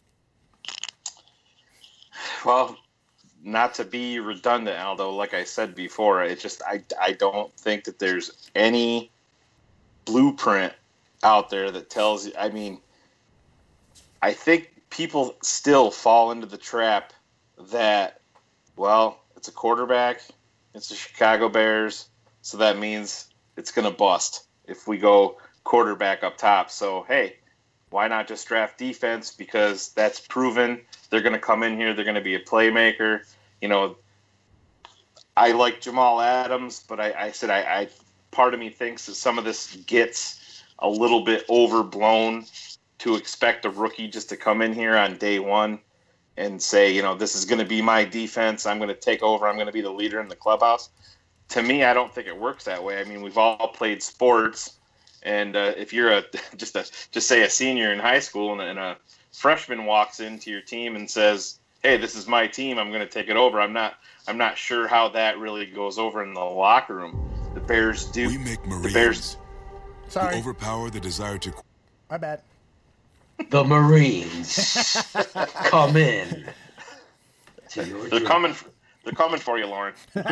Speaker 3: Well, not to be redundant, Aldo, like I said before, it just I, I don't think that there's any blueprint out there that tells you. I mean, I think people still fall into the trap that, well, it's a quarterback, it's the Chicago Bears, so that means it's going to bust if we go quarterback up top. So, hey, why not just draft defense? Because that's proven. They're going to come in here. They're going to be a playmaker. You know, I like Jamal Adams, but I, I said I, I part of me thinks that some of this gets a little bit overblown to expect a rookie just to come in here on day one and say, you know, this is going to be my defense. I'm going to take over. I'm going to be the leader in the clubhouse. To me, I don't think it works that way. I mean, we've all played sports, and uh, if you're a just a just say a senior in high school and, and a freshman walks into your team and says, "Hey, this is my team. I'm going to take it over." I'm not. I'm not sure how that really goes over in the locker room. The Bears do.
Speaker 7: We make Marines.
Speaker 3: The Bears
Speaker 2: Sorry.
Speaker 7: who overpower the desire to.
Speaker 2: My bad.
Speaker 1: The Marines come in. To your
Speaker 3: They're
Speaker 1: dream.
Speaker 3: coming. They're coming for you, Lauren.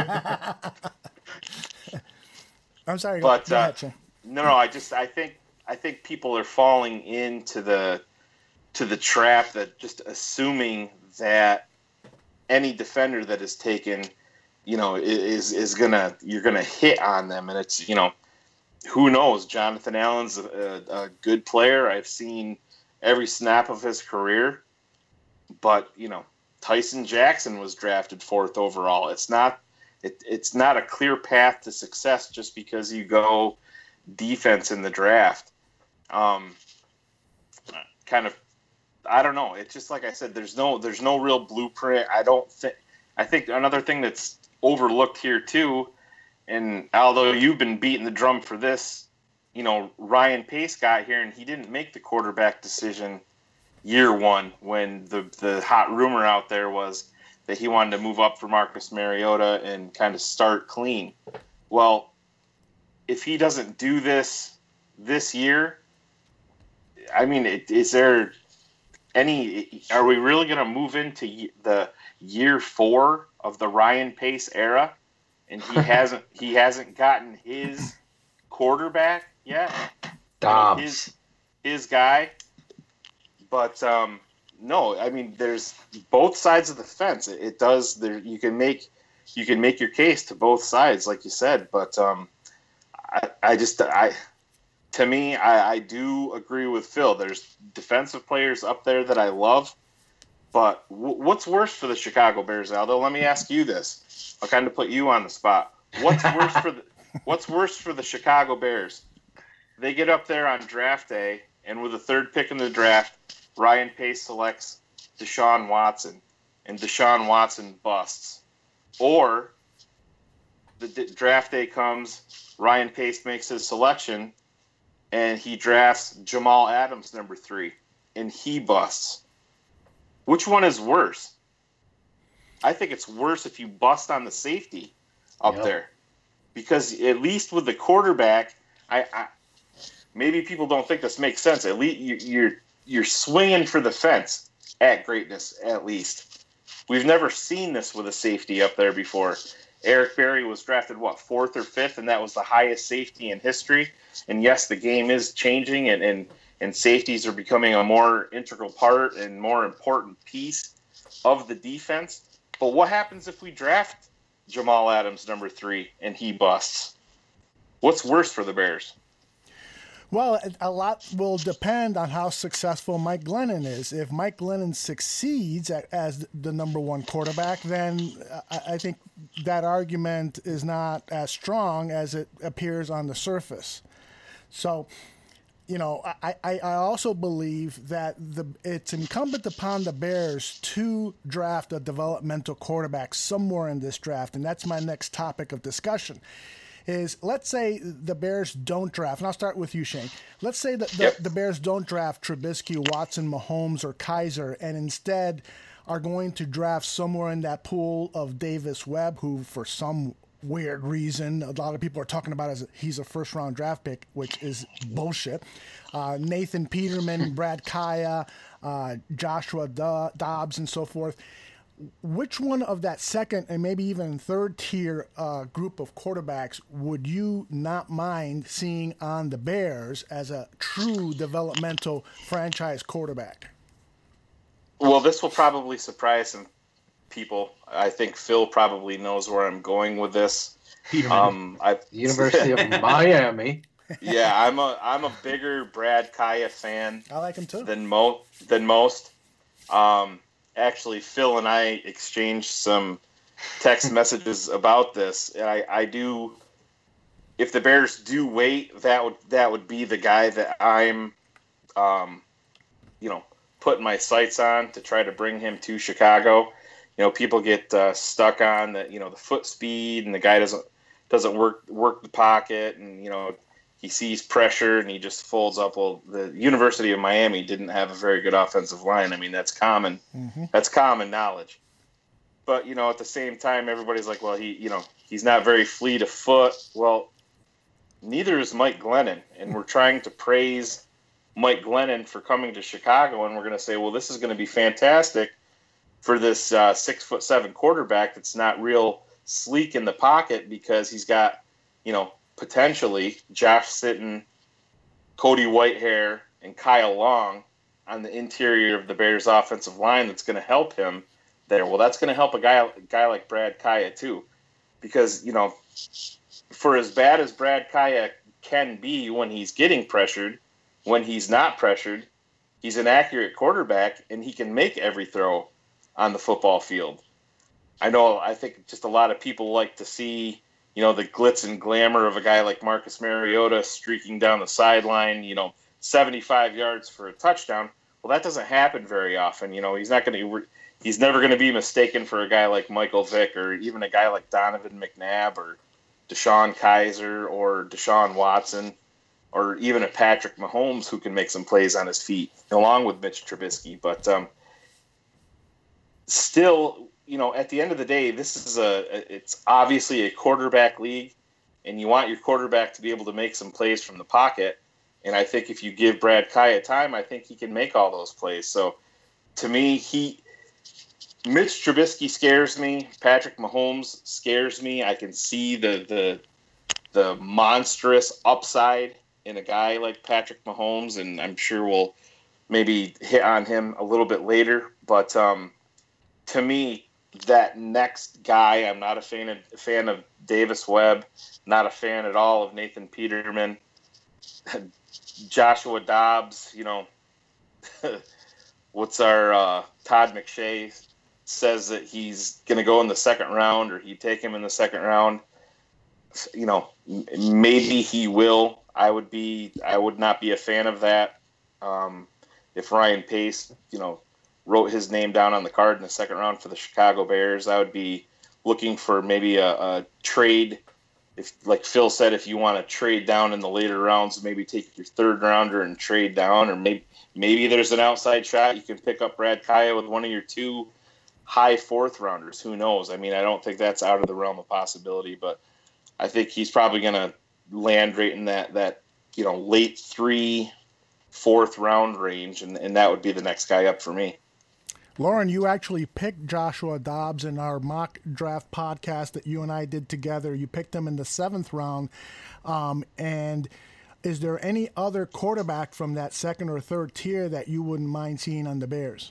Speaker 2: I'm sorry.
Speaker 3: But
Speaker 2: go
Speaker 3: uh,
Speaker 2: ahead, Shane.
Speaker 3: no, no. I just. I think. I think people are falling into the to the trap that just assuming that any defender that is taken, you know, is is gonna you're gonna hit on them, and it's, you know, who knows? Jonathan Allen's a, a good player. I've seen every snap of his career, but you know, Tyson Jackson was drafted fourth overall. It's not it, it's not a clear path to success just because you go defense in the draft. Um, kind of. I don't know. It's just like I said. There's no, there's no real blueprint. I don't think. I think another thing that's overlooked here too, and although you've been beating the drum for this, you know, Ryan Pace got here and he didn't make the quarterback decision year one when the the hot rumor out there was that he wanted to move up for Marcus Mariota and kind of start clean. Well, if he doesn't do this this year, I mean, it, is there any, are we really going to move into the year four of the Ryan Pace era, and he hasn't he hasn't gotten his quarterback yet?
Speaker 1: Dobbs.
Speaker 3: His, his guy. But um, no, I mean, there's both sides of the fence. It, it does. There, you can make you can make your case to both sides, like you said. But um, I, I just I. To me, I, I do agree with Phil. There's defensive players up there that I love, but w- what's worse for the Chicago Bears, Aldo? Let me ask you this. I'll kind of put you on the spot. What's worse for the What's worse for the Chicago Bears? They get up there on draft day, and with the third pick in the draft, Ryan Pace selects Deshaun Watson, and Deshaun Watson busts. Or the d- draft day comes, Ryan Pace makes his selection, and he drafts Jamal Adams number three, and he busts. Which one is worse? I think it's worse if you bust on the safety up
Speaker 1: Yep.
Speaker 3: there, because at least with the quarterback, I, I maybe people don't think this makes sense. At least you, you're you're swinging for the fence at greatness. At least we've never seen this with a safety up there before. Eric Berry was drafted, what, fourth or fifth, and that was the highest safety in history. And yes, the game is changing, and, and, and safeties are becoming a more integral part and more important piece of the defense. But what happens if we draft Jamal Adams number three and he busts? What's worse for the Bears?
Speaker 2: Well, a lot will depend on how successful Mike Glennon is. If Mike Glennon succeeds at, as the number one quarterback, then I, I think that argument is not as strong as it appears on the surface. So, you know, I, I, I also believe that the it's incumbent upon the Bears to draft a developmental quarterback somewhere in this draft, and that's my next topic of discussion. Is let's say the Bears don't draft, and I'll start with you, Shane. Let's say that the,
Speaker 3: Yep.
Speaker 2: the Bears don't draft Trubisky, Watson, Mahomes, or Kaiser, and instead are going to draft somewhere in that pool of Davis Webb, who for some weird reason a lot of people are talking about as he's a first-round draft pick, which is bullshit. Uh, Nathan Peterman, Brad Kaya, uh, Joshua Do- Dobbs, and so forth. Which one of that second and maybe even third tier uh, group of quarterbacks would you not mind seeing on the Bears as a true developmental franchise quarterback?
Speaker 3: Well, this will probably surprise some people. I think Phil probably knows where I'm going with this.
Speaker 4: Peterman.
Speaker 3: Um, I
Speaker 1: University of Miami.
Speaker 3: Yeah, I'm a I'm a bigger Brad Kaya fan.
Speaker 2: I like him too.
Speaker 3: Than mo than most. Um, actually, Phil and I exchanged some text messages about this. And I I do. If the Bears do wait, that would that would be the guy that I'm, um, you know, putting my sights on to try to bring him to Chicago. You know, people get uh, stuck on the you know the foot speed and the guy doesn't doesn't work work the pocket and you know. He sees pressure and he just folds up. Well, the University of Miami didn't have a very good offensive line. I mean, that's common. Mm-hmm. That's common knowledge. But, you know, at the same time, everybody's like, well, he, you know, he's not very fleet of foot. Well, neither is Mike Glennon. And we're trying to praise Mike Glennon for coming to Chicago. And we're going to say, well, this is going to be fantastic for this uh, six foot seven quarterback that's not real sleek in the pocket because he's got, you know, potentially Josh Sitton, Cody Whitehair, and Kyle Long on the interior of the Bears' offensive line that's going to help him there. Well, that's going to help a guy a guy like Brad Kaya too, because you know, for as bad as Brad Kaya can be when he's getting pressured, when he's not pressured, he's an accurate quarterback and he can make every throw on the football field. I know. I think just a lot of people like to see. You know, the glitz and glamour of a guy like Marcus Mariota streaking down the sideline, you know, seventy-five yards for a touchdown. Well, that doesn't happen very often. You know, he's not going to he's never going to be mistaken for a guy like Michael Vick or even a guy like Donovan McNabb or Deshaun Kaiser or Deshaun Watson or even a Patrick Mahomes who can make some plays on his feet along with Mitch Trubisky. But um, still, you know, at the end of the day, this is a, it's obviously a quarterback league, and you want your quarterback to be able to make some plays from the pocket. And I think if you give Brad Kaya time, I think he can make all those plays. So to me, he, Mitch Trubisky scares me. Patrick Mahomes scares me. I can see the, the, the monstrous upside in a guy like Patrick Mahomes, and I'm sure we'll maybe hit on him a little bit later. But um, to me, that next guy, I'm not a fan of fan of Davis Webb, not a fan at all of Nathan Peterman, Joshua Dobbs. You know, what's our uh, Todd McShay says that he's going to go in the second round, or he'd take him in the second round. You know, maybe he will. I would be. I would not be a fan of that. Um, if Ryan Pace, you know, wrote his name down on the card in the second round for the Chicago Bears, I would be looking for maybe a, a trade. If, like Phil said, if you want to trade down in the later rounds, maybe take your third rounder and trade down, or maybe maybe there's an outside shot you can pick up Brad Kaya with one of your two high fourth rounders. Who knows? I mean, I don't think that's out of the realm of possibility, but I think he's probably going to land right in that that you know late three, fourth round range, and, and that would be the next guy up for me.
Speaker 2: Lauren, you actually picked Joshua Dobbs in our mock draft podcast that you and I did together. You picked him in the seventh round. Um, and is there any other quarterback from that second or third tier that you wouldn't mind seeing on the Bears?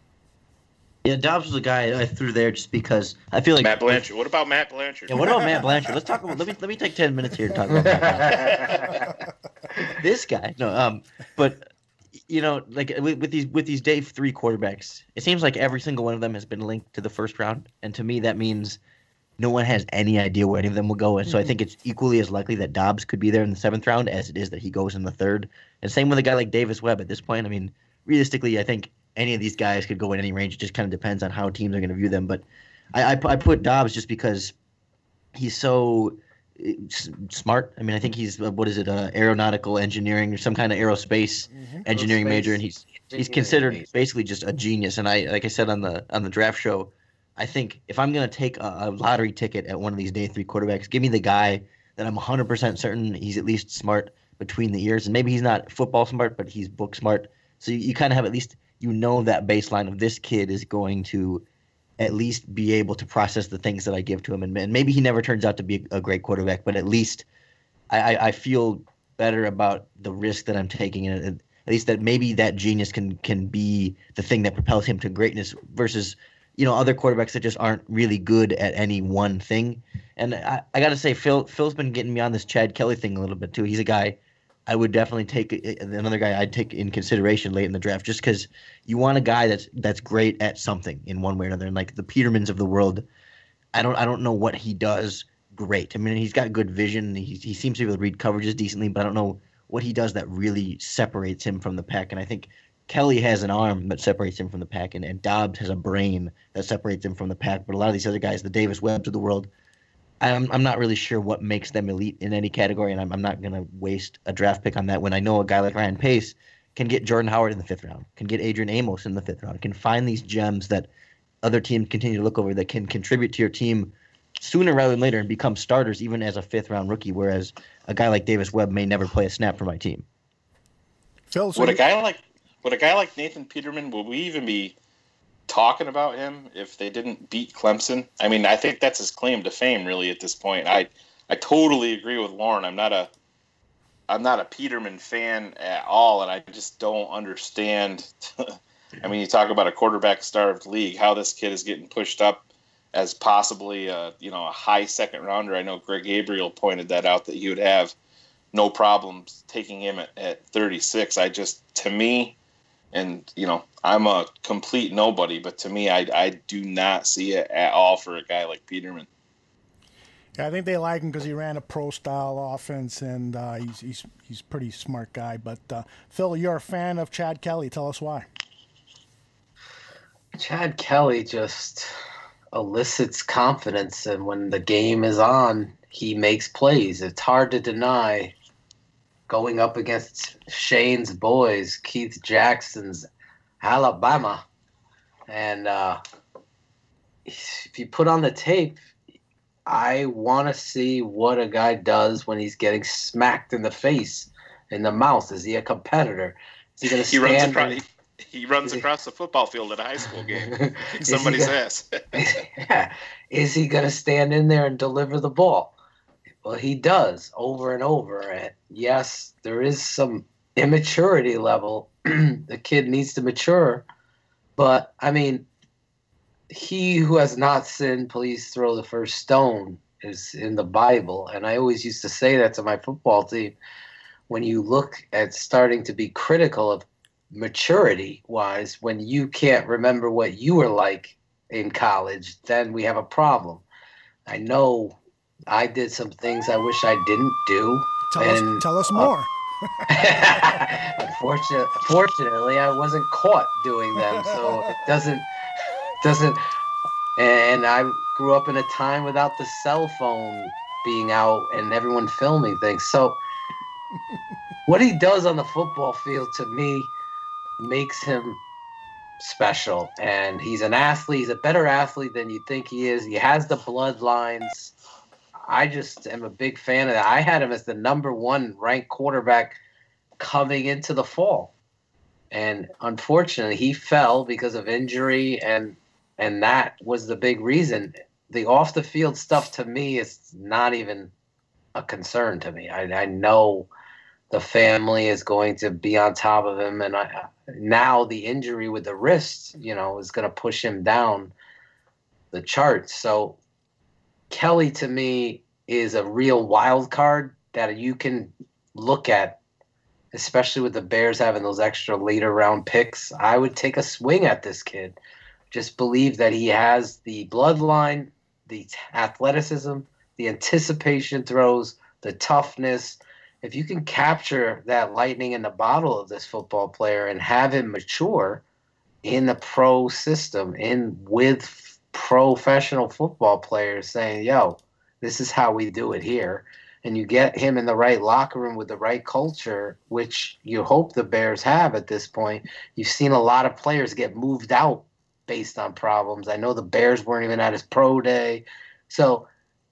Speaker 4: Yeah, Dobbs was a guy I threw there just because I feel like
Speaker 3: Matt Blanchard. What about Matt Blanchard?
Speaker 4: Yeah, what about Matt Blanchard? Let's talk about. Let me let me take ten minutes here to talk about Matt Blanchard. This guy. No, um, but. You know, like with, with these with these day three quarterbacks, it seems like every single one of them has been linked to the first round, and to me that means no one has any idea where any of them will go. And so I think it's equally as likely that Dobbs could be there in the seventh round as it is that he goes in the third. And same with a guy like Davis Webb at this point. I mean, realistically, I think any of these guys could go in any range. It just kind of depends on how teams are going to view them. But I, I, I put Dobbs just because he's so smart. I mean, I think he's uh, what is it, uh, aeronautical engineering or some kind of aerospace mm-hmm. engineering aerospace major, and he's he's considered amazing. Basically just a genius. And I, like I said on the on the draft show, I think if I'm gonna take a, a lottery ticket at one of these day three quarterbacks, give me the guy that I'm one hundred percent certain he's at least smart between the ears, and maybe he's not football smart, but he's book smart. So you, you kind of have at least you know that baseline of this kid is going to at least be able to process the things that I give to him. And, and maybe he never turns out to be a great quarterback, but at least I, I, I feel better about the risk that I'm taking. And at least that maybe that genius can can be the thing that propels him to greatness versus, you know, other quarterbacks that just aren't really good at any one thing. And I, I got to say, Phil Phil's been getting me on this Chad Kelly thing a little bit too. He's a guy I would definitely take, another guy I'd take in consideration late in the draft, just because you want a guy that's that's great at something in one way or another. And like the Petermans of the world, I don't I don't know what he does great. I mean, he's got good vision. He he seems to be able to read coverages decently, but I don't know what he does that really separates him from the pack. And I think Kelly has an arm that separates him from the pack, and, and Dobbs has a brain that separates him from the pack. But a lot of these other guys, the Davis Webbs of the world, I'm I'm not really sure what makes them elite in any category, and I'm I'm not going to waste a draft pick on that when I know a guy like Ryan Pace can get Jordan Howard in the fifth round, can get Adrian Amos in the fifth round, can find these gems that other teams continue to look over that can contribute to your team sooner rather than later and become starters even as a fifth-round rookie, whereas a guy like Davis Webb may never play a snap for my team.
Speaker 2: Phil, so
Speaker 3: would a
Speaker 2: you-
Speaker 3: guy like would a guy like Nathan Peterman, would we even be talking about him if they didn't beat Clemson? I mean, I think that's his claim to fame, really, at this point. I I totally agree with Lauren. I'm not a I'm not a Peterman fan at all, and I just don't understand. I mean, you talk about a quarterback-starved league, how this kid is getting pushed up as possibly a, you know, a high second rounder. I know Greg Gabriel pointed that out, that he would have no problems taking him at, at thirty-six. I just, to me, and, you know, I'm a complete nobody, but to me, I, I do not see it at all for a guy like Peterman.
Speaker 2: Yeah, I think they like him because he ran a pro-style offense, and uh, he's he's he's a pretty smart guy. But uh, Phil, you're a fan of Chad Kelly. Tell us why.
Speaker 1: Chad Kelly just elicits confidence, and when the game is on, he makes plays. It's hard to deny. Going up against Shane's boys, Keith Jackson's Alabama, and uh, if you put on the tape, I want to see what a guy does when he's getting smacked in the face, in the mouth. Is he a competitor? Is he going to
Speaker 3: He runs
Speaker 1: stand?
Speaker 3: across.
Speaker 1: in-
Speaker 3: He, he runs
Speaker 1: Is he-
Speaker 3: across the football field at a high school game. Kick
Speaker 1: Is he
Speaker 3: somebody's
Speaker 1: gonna-
Speaker 3: ass.
Speaker 1: Yeah. Is he going to stand in there and deliver the ball? Well, he does over and over. And yes, there is some immaturity level. The kid needs to mature. But, I mean, he who has not sinned, please throw the first stone is in the Bible. And I always used to say that to my football team. When you look at starting to be critical of maturity-wise, when you can't remember what you were like in college, then we have a problem. I know I did some things I wish I didn't do.
Speaker 2: Tell
Speaker 1: and,
Speaker 2: us tell us
Speaker 1: uh,
Speaker 2: more.
Speaker 1: Unfortunately, fortunately, I wasn't caught doing them, so it doesn't doesn't. And I grew up in a time without the cell phone being out and everyone filming things. So what he does on the football field, to me, makes him special. And he's an athlete. He's a better athlete than you think he is. He has the bloodlines. I just am a big fan of that. I had him as the number one ranked quarterback coming into the fall. And unfortunately, he fell because of injury, and and that was the big reason. The off-the-field stuff, to me, is not even a concern to me. I, I know the family is going to be on top of him, and I, now the injury with the wrist, you know, is going to push him down the charts. So Kelly, to me, is a real wild card that you can look at, especially with the Bears having those extra later round picks. I would take a swing at this kid. Just believe that he has the bloodline, the athleticism, the anticipation throws, the toughness. If you can capture that lightning in the bottle of this football player and have him mature in the pro system, in with professional football players saying, yo, this is how we do it here, and you get him in the right locker room with the right culture, which you hope the Bears have at this point. You've seen a lot of players get moved out based on problems. I know the Bears weren't even at his pro day. So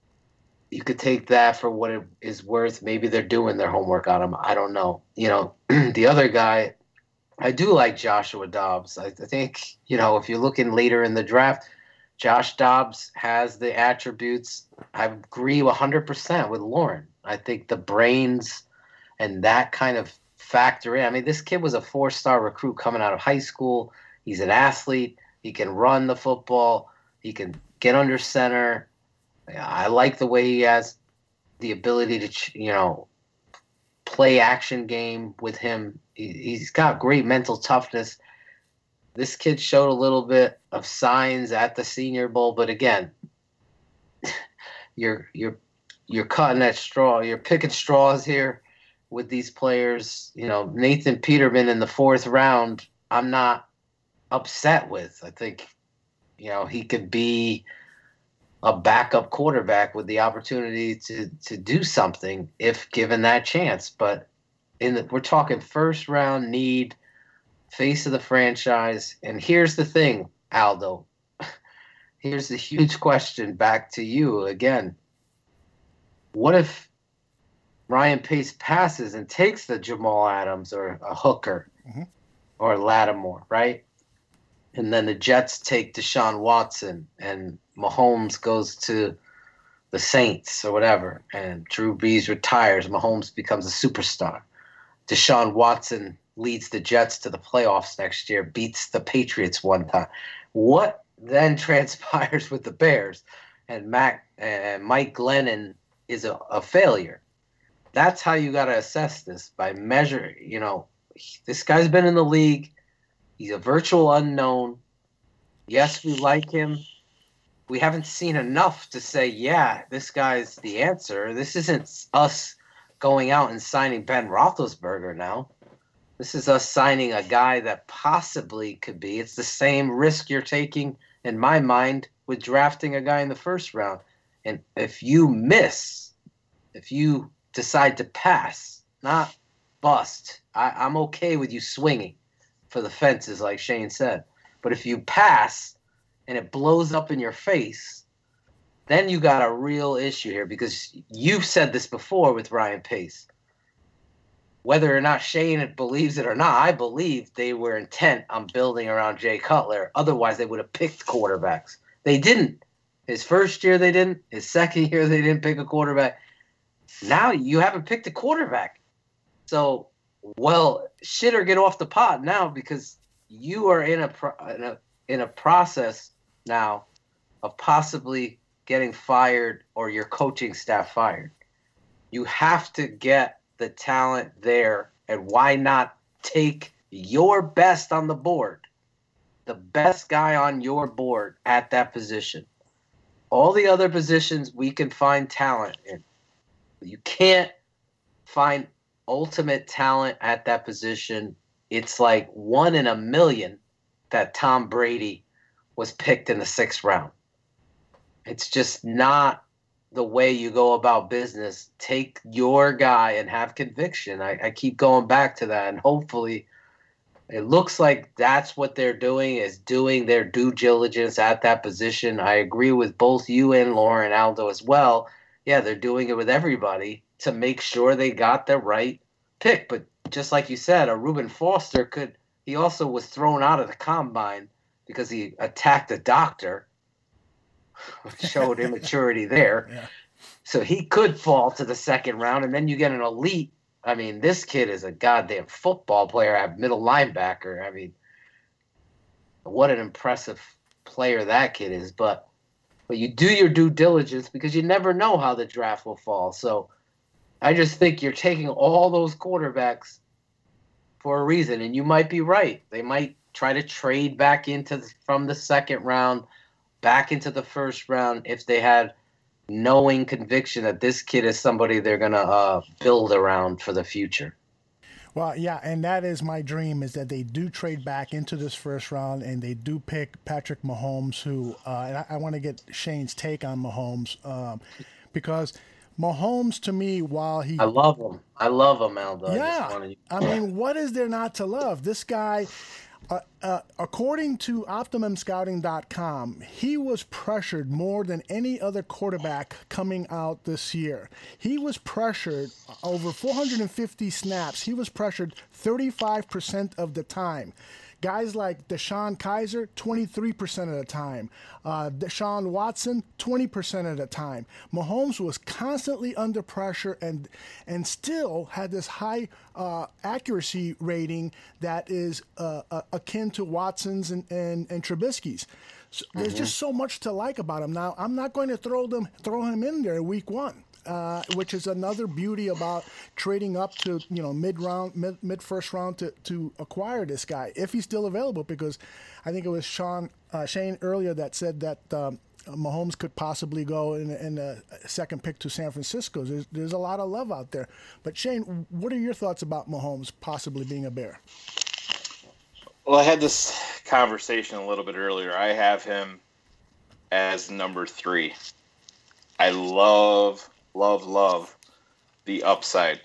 Speaker 1: you could take that for what it is worth. Maybe they're doing their homework on him. I don't know. You know, the other guy, I do like Joshua Dobbs. I, I think, you know, if you're looking later in the draft, Josh Dobbs has the attributes. I agree one hundred percent with Lauren. I think the brains and that kind of factor in. I mean, this kid was a four-star recruit coming out of high school. He's an athlete. He can run the football. He can get under center. I like the way he has the ability to, you know, play action game with him. He, he's got great mental toughness. This kid showed a little bit of signs at the Senior Bowl, but again, you're you're you're cutting at straw. You're picking straws here with these players. You know, Nathan Peterman in the fourth round, I'm not upset with. I think, you know, he could be a backup quarterback with the opportunity to to do something if given that chance. But in the, we're talking first round need, face of the franchise. And here's the thing, Aldo. Here's the huge question back to you again. What if Ryan Pace passes and takes the Jamal Adams or a Hooker mm-hmm. or Lattimore, right? And then the Jets take Deshaun Watson and Mahomes goes to the Saints or whatever, and Drew Brees retires. Mahomes becomes a superstar. Deshaun Watson leads the Jets to the playoffs next year, beats the Patriots one time. What then transpires with the Bears? And Mac and Mike Glennon is a, a failure. That's how you got to assess this, by measure. You know, this guy's been in the league. He's a virtual unknown. Yes, we like him. We haven't seen enough to say, yeah, this guy's the answer. This isn't us going out and signing Ben Roethlisberger now. This is us signing a guy that possibly could be. It's the same risk you're taking, in my mind, with drafting a guy in the first round. And if you miss, if you decide to pass, not bust, I, I'm okay with you swinging for the fences, like Shane said. But if you pass and it blows up in your face, then you got a real issue here, because you've said this before with Ryan Pace. Whether or not Shane believes it or not, I believe they were intent on building around Jay Cutler. Otherwise, they would have picked quarterbacks. They didn't. His first year, they didn't. His second year, they didn't pick a quarterback. Now you haven't picked a quarterback. So, well, shit or get off the pot now, because you are in a, pro- in a in a process now of possibly getting fired or your coaching staff fired. You have to get the talent there, and why not take your best on the board, the best guy on your board at that position. All the other positions we can find talent in. You can't find ultimate talent at that position. It's like one in a million that Tom Brady was picked in the sixth round. It's just not the way you go about business. Take your guy and have conviction. I, I keep going back to that, and hopefully it looks like that's what they're doing, is doing their due diligence at that position. I agree with both you and Lauren, Aldo as well. Yeah, they're doing it with everybody to make sure they got the right pick. But just like you said, a Reuben Foster could – he also was thrown out of the combine because he attacked a doctor, showed immaturity there. Yeah. So he could fall to the second round, and then you get an elite. I mean, this kid is a goddamn football player at middle linebacker. I mean, what an impressive player that kid is. But but you do your due diligence, because you never know how the draft will fall. So I just think you're taking all those quarterbacks for a reason, and you might be right. They might try to trade back into the, from the second round back into the first round if they had knowing conviction that this kid is somebody they're going to uh, build around for the future.
Speaker 2: Well, yeah, and that is my dream, is that they do trade back into this first round and they do pick Patrick Mahomes, who uh, and I, I want to get Shane's take on Mahomes, um, because Mahomes, to me, while he...
Speaker 1: I love him. I love him, Aldo.
Speaker 2: Yeah.
Speaker 1: I, wanted...
Speaker 2: I mean, what is there not to love? This guy... Uh, uh, according to Optimum Scouting dot com, he was pressured more than any other quarterback coming out this year. He was pressured over four hundred fifty snaps. He was pressured thirty-five percent of the time. Guys like Deshaun Kaiser, twenty-three percent of the time. Uh, Deshaun Watson, twenty percent of the time. Mahomes was constantly under pressure and and still had this high uh, accuracy rating that is uh, uh, akin to Watson's and, and, and Trubisky's. So there's mm-hmm. just so much to like about him. Now, I'm not going to throw them throw him in there week one. Uh, which is another beauty about trading up to, you know, mid round, mid, mid first round to, to acquire this guy if he's still available. Because I think it was Sean uh, Shane earlier that said that um, Mahomes could possibly go in, in a second pick to San Francisco. There's, there's a lot of love out there. But Shane, what are your thoughts about Mahomes possibly being a Bear?
Speaker 3: Well, I had this conversation a little bit earlier. I have him as number three. I love. Love, love the upside.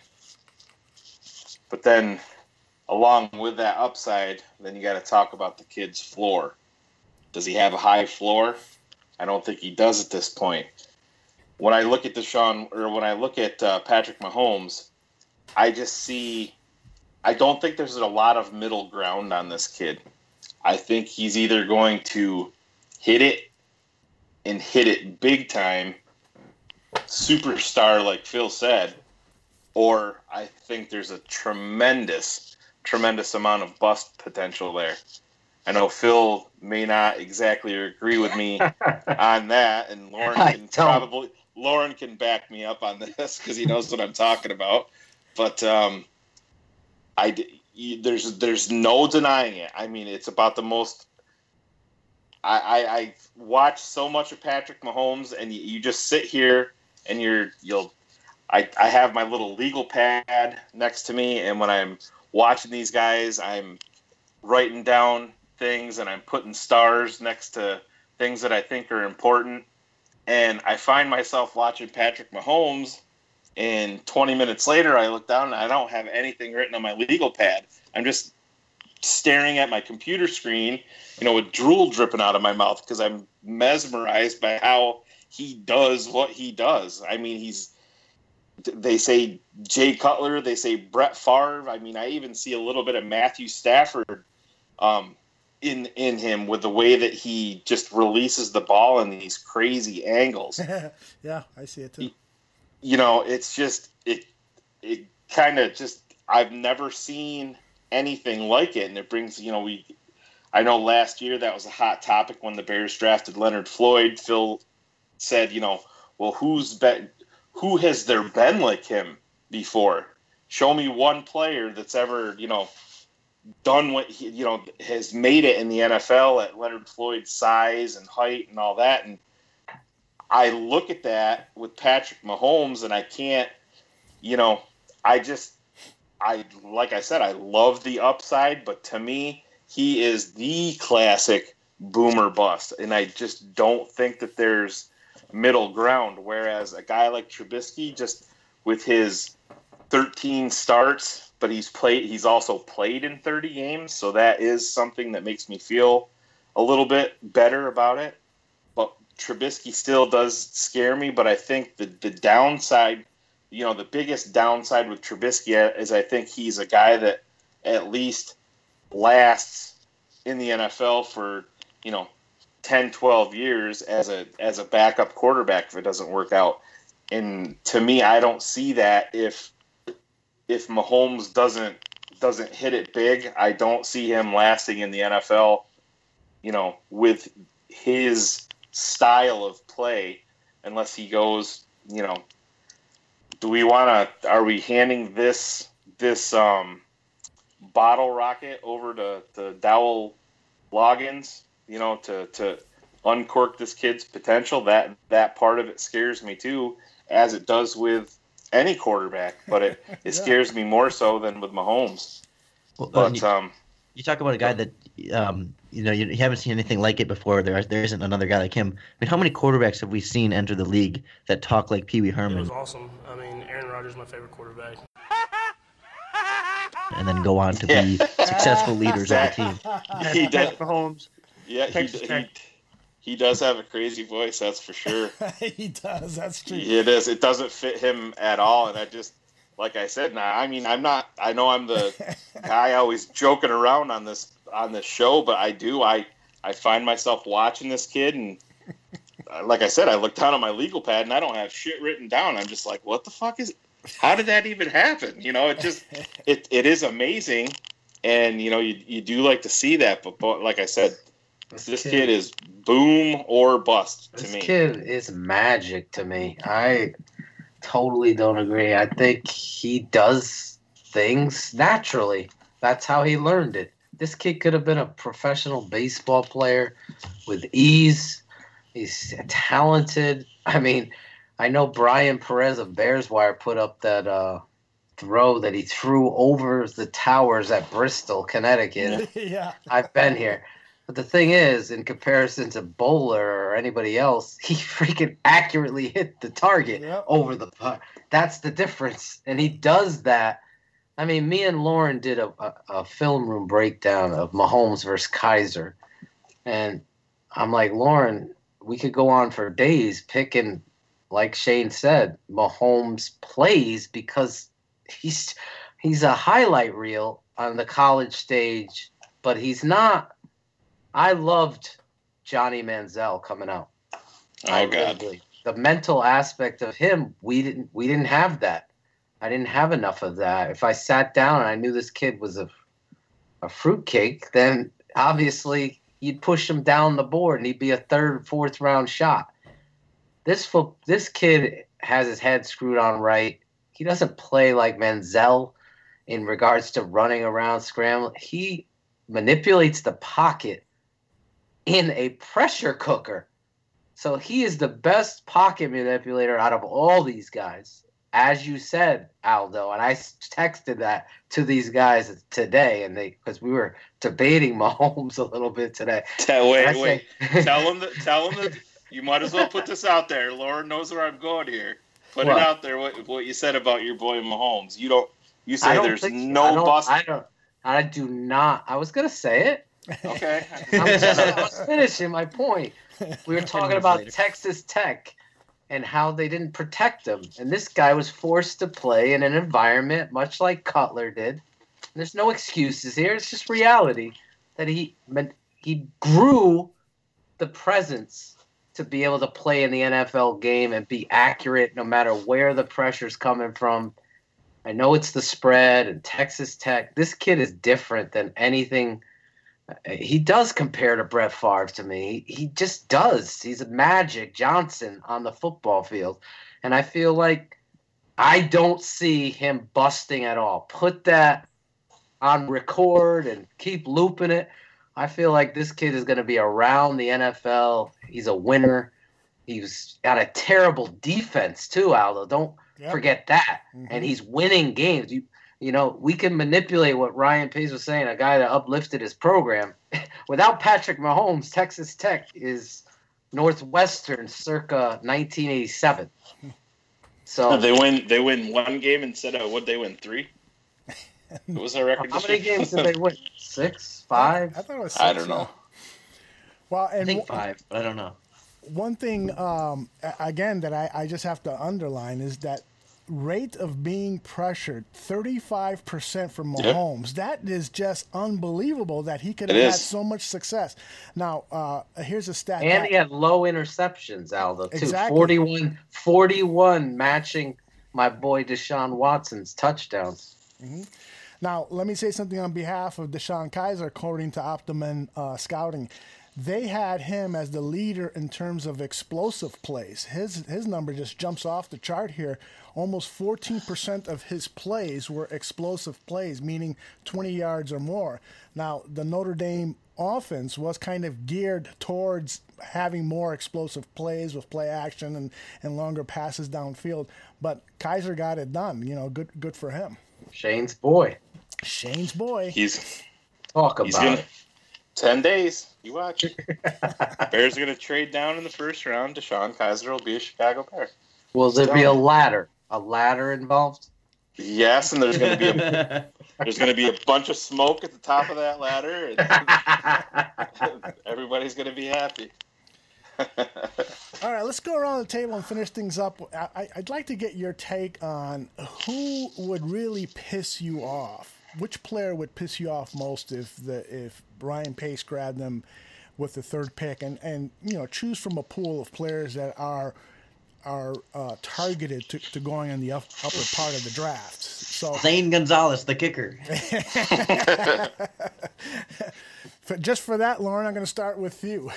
Speaker 3: But then along with that upside, then you got to talk about the kid's floor. Does he have a high floor? I don't think he does at this point. When I look at Deshaun, or when I look at uh, Patrick Mahomes, I just see, I don't think there's a lot of middle ground on this kid. I think he's either going to hit it and hit it big time, superstar like Phil said, or I think there's a tremendous, tremendous amount of bust potential there. I know Phil may not exactly agree with me on that, and Lauren can probably Lauren can back me up on this because he knows what I'm talking about. But um, I there's there's no denying it. I mean, it's about the most. I I, I watch so much of Patrick Mahomes, and you, you just sit here. And you're, you'll, I, I have my little legal pad next to me, and when I'm watching these guys, I'm writing down things and I'm putting stars next to things that I think are important. And I find myself watching Patrick Mahomes, and twenty minutes later, I look down and I don't have anything written on my legal pad. I'm just staring at my computer screen, you know, with drool dripping out of my mouth because I'm mesmerized by how he does what he does. I mean, he's, they say Jay Cutler, they say Brett Favre. I mean, I even see a little bit of Matthew Stafford um, in in him with the way that he just releases the ball in these crazy angles.
Speaker 2: Yeah, I see it too.
Speaker 3: You know, it's just, it, it kind of just, I've never seen anything like it. And it brings, you know, we, I know last year that was a hot topic when the Bears drafted Leonard Floyd. Phil said, you know, well, who's been, who has there been like him before? Show me one player that's ever, you know, done what he, you know, has made it in the N F L at Leonard Floyd's size and height and all that. And I look at that with Patrick Mahomes, and I can't, you know, I just, I like I said, I love the upside, but to me, he is the classic boomer bust, and I just don't think that there's middle ground. Whereas a guy like Trubisky, just with his thirteen starts, but he's played, he's also played in thirty games, so that is something that makes me feel a little bit better about it. But Trubisky still does scare me. But I think the the downside, you know, the biggest downside with Trubisky is I think he's a guy that at least lasts in the N F L for, you know, ten, twelve years as a as a backup quarterback if it doesn't work out. And to me, I don't see that if if Mahomes doesn't doesn't hit it big. I don't see him lasting in the N F L, you know, with his style of play unless he goes, you know, do we want to, are we handing this this um bottle rocket over to, to Dowell Loggins, you know, to, to uncork this kid's potential? That that part of it scares me too, as it does with any quarterback, but it, it yeah. scares me more so than with Mahomes.
Speaker 4: Well,
Speaker 3: but
Speaker 4: you,
Speaker 3: um,
Speaker 4: you talk about a guy that um, you know you, you haven't seen anything like it before. There there isn't another guy like him. I mean, how many quarterbacks have we seen enter the league that talk like Pee Wee Herman?
Speaker 7: It was awesome. I mean, Aaron Rodgers is my favorite quarterback.
Speaker 4: And then go on to
Speaker 3: yeah.
Speaker 4: be successful leaders of the team.
Speaker 3: He does.
Speaker 8: Mahomes.
Speaker 3: Yeah, he, he he does have a crazy voice, that's for sure.
Speaker 2: He does. That's true.
Speaker 3: It is. It doesn't fit him at all, and I just, like I said, now I mean, I'm not. I know I'm the guy always joking around on this on the show, but I do. I I find myself watching this kid, and like I said, I look down on my legal pad, and I don't have shit written down. I'm just like, what the fuck is? How did that even happen? You know, it just it it is amazing, and you know, you you do like to see that, but, but like I said, this, this kid, kid is boom or bust to
Speaker 1: this
Speaker 3: me.
Speaker 1: This kid is magic to me. I totally don't agree. I think he does things naturally. That's how he learned it. This kid could have been a professional baseball player with ease. He's talented. I mean, I know Brian Perez of Bears Wire put up that uh, throw that he threw over the towers at Bristol, Connecticut.
Speaker 2: Yeah.
Speaker 1: I've been here. But the thing is, in comparison to Bowler or anybody else, he freaking accurately hit the target
Speaker 2: Yep.
Speaker 1: over the puck. That's the difference. And he does that. I mean, me and Lauren did a, a, a film room breakdown of Mahomes versus Kaiser. And I'm like, Lauren, we could go on for days picking, like Shane said, Mahomes plays because he's he's a highlight reel on the college stage, but he's not. I loved Johnny Manziel coming out.
Speaker 3: Oh
Speaker 1: I
Speaker 3: God,
Speaker 1: really, the mental aspect of him, we didn't we didn't have that. I didn't have enough of that. If I sat down and I knew this kid was a a fruitcake, then obviously you'd push him down the board and he'd be a third, fourth round shot. This fo- this kid has his head screwed on right. He doesn't play like Manziel in regards to running around, scrambling. He manipulates the pocket in a pressure cooker. So he is the best pocket manipulator out of all these guys. As you said, Aldo, and I texted that to these guys today, and they because we were debating Mahomes a little bit today.
Speaker 3: Tell, wait,
Speaker 1: I
Speaker 3: wait.
Speaker 1: say-
Speaker 3: tell him that. Tell him that. You might as well put this out there. Lauren knows where I'm going here. Put
Speaker 1: What?
Speaker 3: it out there. What, what you said about your boy Mahomes. You don't. You
Speaker 1: I
Speaker 3: say
Speaker 1: don't
Speaker 3: there's
Speaker 1: think so. I
Speaker 3: no
Speaker 1: don't-
Speaker 3: bust.
Speaker 1: I don't. I do not. I was gonna say it.
Speaker 3: Okay.
Speaker 1: I'm just I was finishing my point. We were talking
Speaker 4: minutes
Speaker 1: about
Speaker 4: later.
Speaker 1: Texas Tech and how they didn't protect him, and this guy was forced to play in an environment much like Cutler did. There's no excuses here. It's just reality that he meant he grew the presence to be able to play in the N F L game and be accurate no matter where the pressure's coming from. I know it's the spread and Texas Tech. This kid is different than anything. He does compare to Brett Favre to me. He just does. He's a Magic Johnson on the football field. And I feel like I don't see him busting at all. Put that on record and keep looping it. I feel like this kid is going to be around the N F L. He's a winner. He's got a terrible defense too, Aldo. Don't
Speaker 2: Yep.
Speaker 1: forget that.
Speaker 2: Mhm.
Speaker 1: And he's winning games. You you know, we can manipulate what Ryan Pace was saying, a guy that uplifted his program. Without Patrick Mahomes, Texas Tech is Northwestern circa nineteen eighty-seven. So
Speaker 3: They win. They win one game instead of what they win three. What was their record?
Speaker 1: how
Speaker 3: this
Speaker 1: many
Speaker 3: year?
Speaker 1: games did they win? Six? Five?
Speaker 2: I thought it was six.
Speaker 3: I don't know.
Speaker 2: Well,
Speaker 4: I
Speaker 2: and
Speaker 4: think
Speaker 2: w-
Speaker 4: five, but I don't know.
Speaker 2: one thing, um, a- again, that I, I just have to underline is that rate of being pressured, thirty-five percent for Mahomes. That is just unbelievable that he could have
Speaker 3: It
Speaker 2: had
Speaker 3: is.
Speaker 2: so much success. Now, uh, here's a stat.
Speaker 1: And
Speaker 2: that-
Speaker 1: he had low interceptions, Aldo, too.
Speaker 2: Exactly.
Speaker 1: forty-one, forty-one matching my boy Deshaun Watson's touchdowns.
Speaker 2: Now, let me say something on behalf of Deshaun Kaiser, according to Optimum uh, Scouting. They had him as the leader in terms of explosive plays. His his number just jumps off the chart here. Almost fourteen percent of his plays were explosive plays, meaning twenty yards or more. Now, the Notre Dame offense was kind of geared towards having more explosive plays with play action and, and longer passes downfield. But Kaiser got it done. You know, good good for him.
Speaker 1: Shane's boy.
Speaker 2: Shane's boy.
Speaker 3: He's
Speaker 1: Talk
Speaker 3: he's
Speaker 1: about
Speaker 3: gonna
Speaker 1: it.
Speaker 3: ten days. You watch. Bears are gonna trade down in the first round. Deshaun Kaiser will be a Chicago Bear.
Speaker 1: Will there be a ladder? A ladder involved?
Speaker 3: Yes, and there's gonna be a there's gonna be a bunch of smoke at the top of that ladder, and everybody's gonna be happy.
Speaker 2: All right, let's go around the table and finish things up. I, I'd like to get your take on who would really piss you off which player would piss you off most if the if Ryan Pace grabbed them with the third pick, and, and you know, choose from a pool of players that are are uh, targeted to, to going in the up, upper part of the draft. So
Speaker 4: Zane Gonzalez, the kicker.
Speaker 2: for, just for that, Lauren, I'm going to start with you.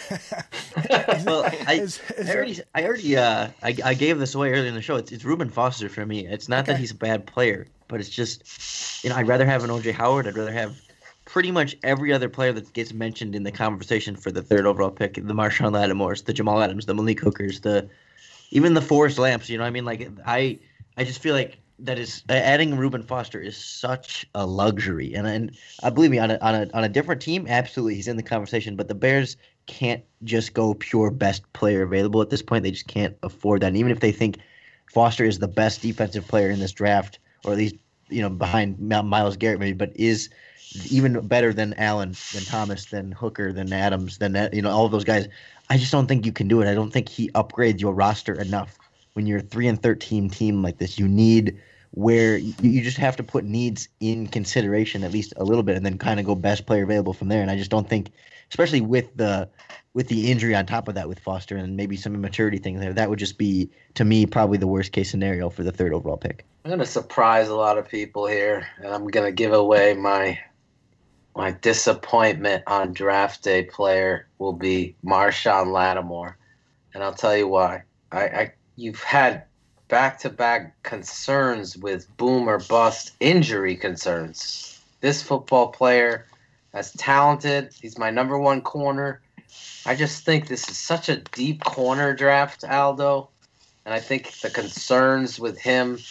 Speaker 4: well, I,
Speaker 2: is, is
Speaker 4: I already, there... I already, uh, I, I gave this away earlier in the show. It's, it's Reuben Foster for me. It's not okay. that he's a bad player, but it's just, you know, I'd rather have an O J Howard. I'd rather have pretty much every other player that gets mentioned in the conversation for the third overall pick: the Marshawn Lattimores, the Jamal Adams, the Malik Hookers, the even the Forrest Lamps. You know, I mean, like I, I just feel like that is adding Reuben Foster is such a luxury, and and uh, believe me, on a on a on a different team, absolutely, he's in the conversation. But the Bears can't just go pure best player available at this point. They just can't afford that. And even if they think Foster is the best defensive player in this draft, or at least you know behind Myles Garrett maybe, but is even better than Allen, than Thomas, than Hooker, than Adams, than you know all of those guys. I just don't think you can do it. I don't think he upgrades your roster enough. When you're a three and thirteen team like this, you need where you, you just have to put needs in consideration at least a little bit, and then kind of go best player available from there. And I just don't think, especially with the with the injury on top of that with Foster and maybe some immaturity thing there, that would just be to me probably the worst case scenario for the third overall pick.
Speaker 1: I'm gonna surprise a lot of people here, and I'm gonna give away my. My disappointment on draft day player will be Marshawn Lattimore, and I'll tell you why. I, I you've had back-to-back concerns with boom or bust injury concerns. This football player is talented. He's my number one corner. I just think this is such a deep corner draft, Aldo, and I think the concerns with him,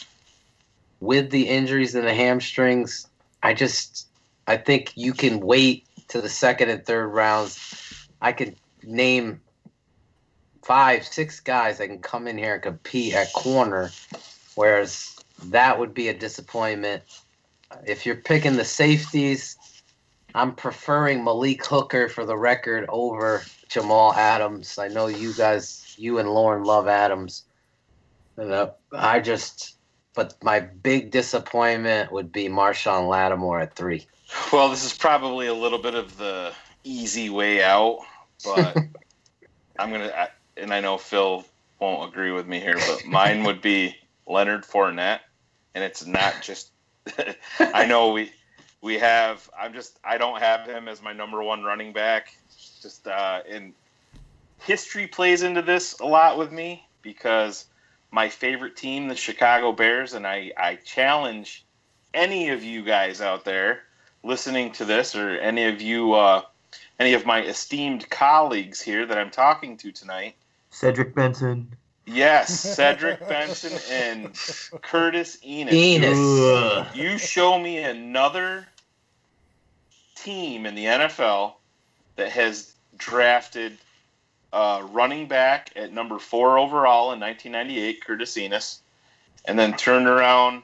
Speaker 1: with the injuries and the hamstrings, I just. I think you can wait to the second and third rounds. I could name five, six guys that can come in here and compete at corner, whereas that would be a disappointment. If you're picking the safeties, I'm preferring Malik Hooker for the record over Jamal Adams. I know you guys, you and Lauren love Adams. And, uh, I just, but my big disappointment would be Marshawn Lattimore at three.
Speaker 3: Well, this is probably a little bit of the easy way out, but I'm going to, and I know Phil won't agree with me here, but mine would be Leonard Fournette, and it's not just, I know we we have, I'm just, I don't have him as my number one running back, just, uh, and history plays into this a lot with me, because my favorite team, the Chicago Bears, and I, I challenge any of you guys out there listening to this, or any of you, uh, any of my esteemed colleagues here that I'm talking to tonight.
Speaker 4: Cedric Benson.
Speaker 3: Yes, Cedric Benson and Curtis Enis.
Speaker 1: Enis.
Speaker 3: You show me another team in the N F L that has drafted a running back at number four overall in nineteen ninety-eight, Curtis Enis, and then turned around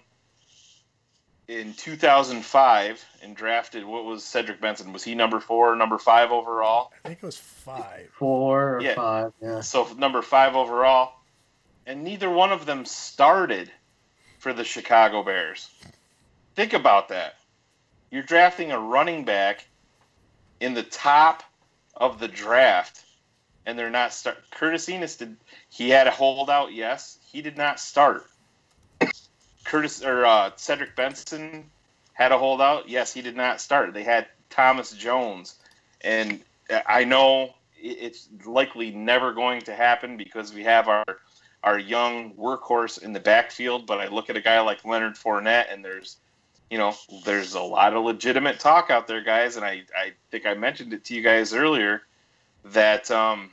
Speaker 3: in two thousand five and drafted, what was Cedric Benson? Was he number four or number five overall?
Speaker 2: I think it was five.
Speaker 1: Four or
Speaker 3: yeah.
Speaker 1: five, yeah.
Speaker 3: So number five overall. And neither one of them started for the Chicago Bears. Think about that. You're drafting a running back in the top of the draft, and they're not start. Curtis Enis did. He had a holdout, yes. He did not start. Curtis or uh, Cedric Benson had a holdout. Yes, he did not start. They had Thomas Jones, and I know it's likely never going to happen because we have our our young workhorse in the backfield. But I look at a guy like Leonard Fournette, and there's, you know, there's a lot of legitimate talk out there, guys. And I, I think I mentioned it to you guys earlier that um,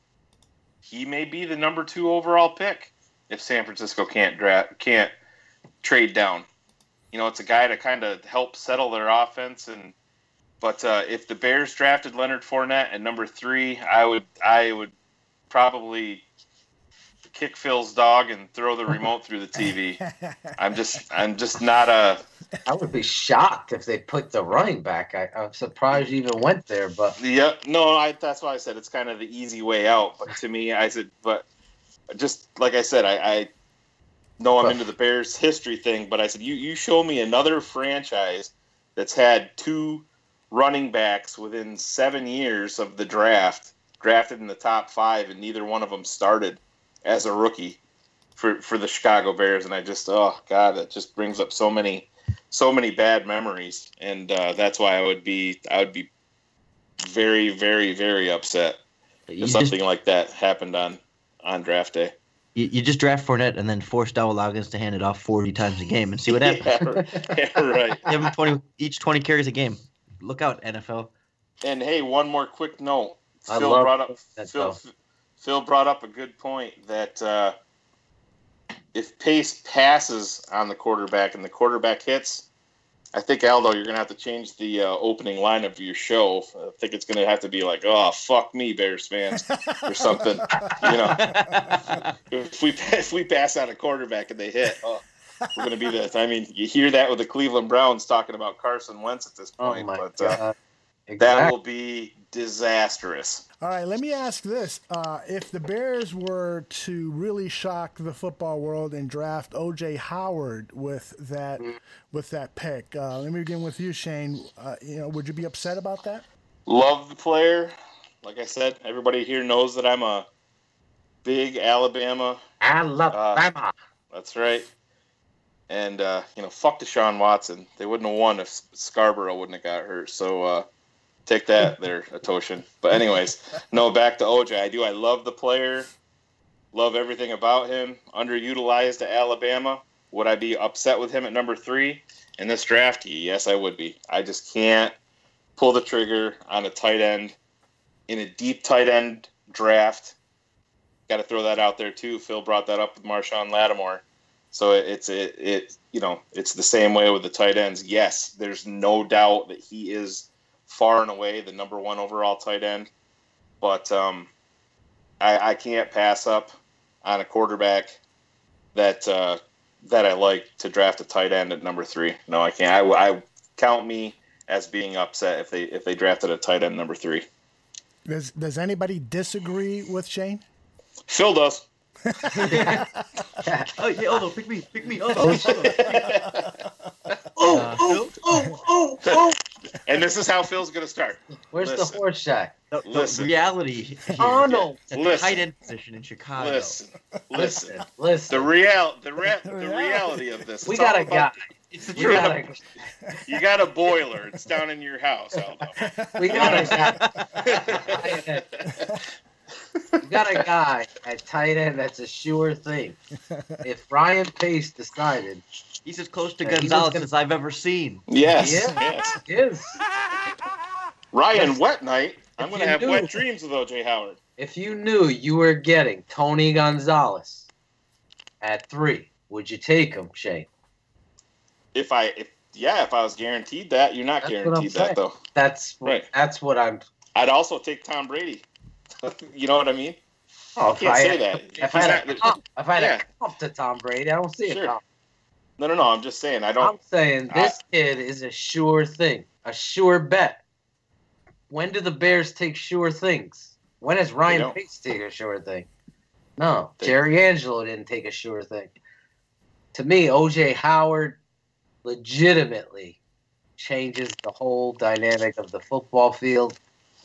Speaker 3: he may be the number two overall pick if San Francisco can't draft can't. trade down. You know, it's a guy to kind of help settle their offense. And but uh, if the Bears drafted Leonard Fournette at number three, I would I would probably kick Phil's dog and throw the remote through the T V. I'm just I'm just not a.
Speaker 1: I would be shocked if they put the running back. I, I'm surprised you even went there. But
Speaker 3: yeah, no, I, that's why I said it's kind of the easy way out. But to me, I said, but just like I said, I. I No, I'm into the Bears history thing, but I said, you, you show me another franchise that's had two running backs within seven years of the draft, drafted in the top five, and neither one of them started as a rookie for, for the Chicago Bears. And I just, oh God, that just brings up so many, so many bad memories. And uh, that's why I would be, I would be very, very, very upset
Speaker 4: You
Speaker 3: if something
Speaker 4: just,
Speaker 3: like that happened on, on draft day.
Speaker 4: you, you just draft Fournette and then force Dowell Loggins to hand it off forty times a game and see what happens.
Speaker 3: yeah, yeah, right.
Speaker 4: Give him twenty, each twenty carries a game. Look out, N F L.
Speaker 3: And hey, one more quick note.
Speaker 1: I
Speaker 3: Phil
Speaker 1: love
Speaker 3: brought up
Speaker 1: that,
Speaker 3: Phil,
Speaker 1: though.
Speaker 3: Phil brought up a good point that uh, if Pace passes on the quarterback and the quarterback hits, I think, Aldo, you're going to have to change the uh, opening line of your show. I think it's going to have to be like, oh, fuck me, Bears fans, or something. You know, if we if we pass on a quarterback and they hit, oh, we're going to be the. I mean, you hear that with the Cleveland Browns talking about Carson Wentz at this point,
Speaker 1: Oh my
Speaker 3: but
Speaker 1: God.
Speaker 3: uh,
Speaker 1: Exactly.
Speaker 3: that will be disastrous.
Speaker 2: All right, let me ask this. Uh, if the Bears were to really shock the football world and draft O J Howard with that with that pick, uh, let me begin with you, Shane. Uh, you know, would you be upset about that?
Speaker 3: Love the player. Like I said, everybody here knows that I'm a big Alabama.
Speaker 1: Alabama.
Speaker 3: That's right. And, uh, you know, fuck Deshaun Watson. They wouldn't have won if Scarborough wouldn't have got hurt. So uh, take that there, Atoshin. But anyways, no, back to O J. I do. I love the player. Love everything about him. Underutilized at Alabama. Would I be upset with him at number three in this draft? Yes, I would be. I just can't pull the trigger on a tight end in a deep tight end draft. Got to throw that out there too. Phil brought that up with Marshawn Lattimore. So it, it's it, it you know it's the same way with the tight ends. Yes, there's no doubt that he is far and away the number one overall tight end, but um, I, I can't pass up on a quarterback that uh, that I like to draft a tight end at number three. No, I can't. I, I count me as being upset if they if they drafted a tight end number three.
Speaker 2: Does Does anybody disagree with Shane?
Speaker 3: Phil does.
Speaker 4: Oh yeah, oh no, pick me, pick me. Oh,
Speaker 1: Oh,
Speaker 4: Uh,
Speaker 1: oh, oh, oh, oh.
Speaker 3: And this is how Phil's going to start.
Speaker 1: Where's
Speaker 3: Listen.
Speaker 1: the horse shack?
Speaker 4: the, the
Speaker 3: Listen.
Speaker 4: reality here,
Speaker 1: Arnold.
Speaker 4: the
Speaker 3: Listen.
Speaker 4: tight end position in Chicago.
Speaker 3: Listen, listen.
Speaker 1: Listen, listen.
Speaker 3: The real, the re- the reality of this.
Speaker 1: we
Speaker 3: it's
Speaker 1: got
Speaker 3: all
Speaker 1: a guy.
Speaker 3: about-
Speaker 4: It's the
Speaker 1: We
Speaker 4: truth.
Speaker 1: got a,
Speaker 3: You got a boiler. It's down in your house, Aldo.
Speaker 1: we got a guy. We got a guy at tight end that's a sure thing. If Ryan Pace decided,
Speaker 4: He's as close to
Speaker 1: Yeah, he was
Speaker 4: Gonzalez
Speaker 1: gonna-
Speaker 4: as I've ever seen.
Speaker 3: Yes,
Speaker 1: Yeah.
Speaker 3: yes.
Speaker 1: is
Speaker 3: Ryan, wet night. I'm
Speaker 1: If
Speaker 3: going to
Speaker 1: you
Speaker 3: have
Speaker 1: knew-
Speaker 3: wet dreams with O J Howard.
Speaker 1: if you knew you were getting Tony Gonzalez at three, would you take him, Shane?
Speaker 3: If I, if yeah, if I was guaranteed that, you're not
Speaker 1: That's what I'm
Speaker 3: guaranteed
Speaker 1: saying.
Speaker 3: that though.
Speaker 1: That's
Speaker 3: Right.
Speaker 1: that's what I'm.
Speaker 3: I'd also take Tom Brady. You know what I mean?
Speaker 1: Oh,
Speaker 3: I can't say that.
Speaker 1: If
Speaker 3: He's
Speaker 1: I had,
Speaker 3: not-
Speaker 1: a comp, if I had
Speaker 3: yeah.
Speaker 1: a comp to Tom Brady, I don't see
Speaker 3: Sure.
Speaker 1: a comp.
Speaker 3: No, no, no. I'm just saying. I
Speaker 1: I'm
Speaker 3: don't.
Speaker 1: saying this kid is a sure thing, a sure bet. When do the Bears take sure things? When has Ryan
Speaker 3: don't.
Speaker 1: Pace take a sure thing? No,
Speaker 3: They-
Speaker 1: Jerry Angelo didn't take a sure thing. To me, O J Howard legitimately changes the whole dynamic of the football field,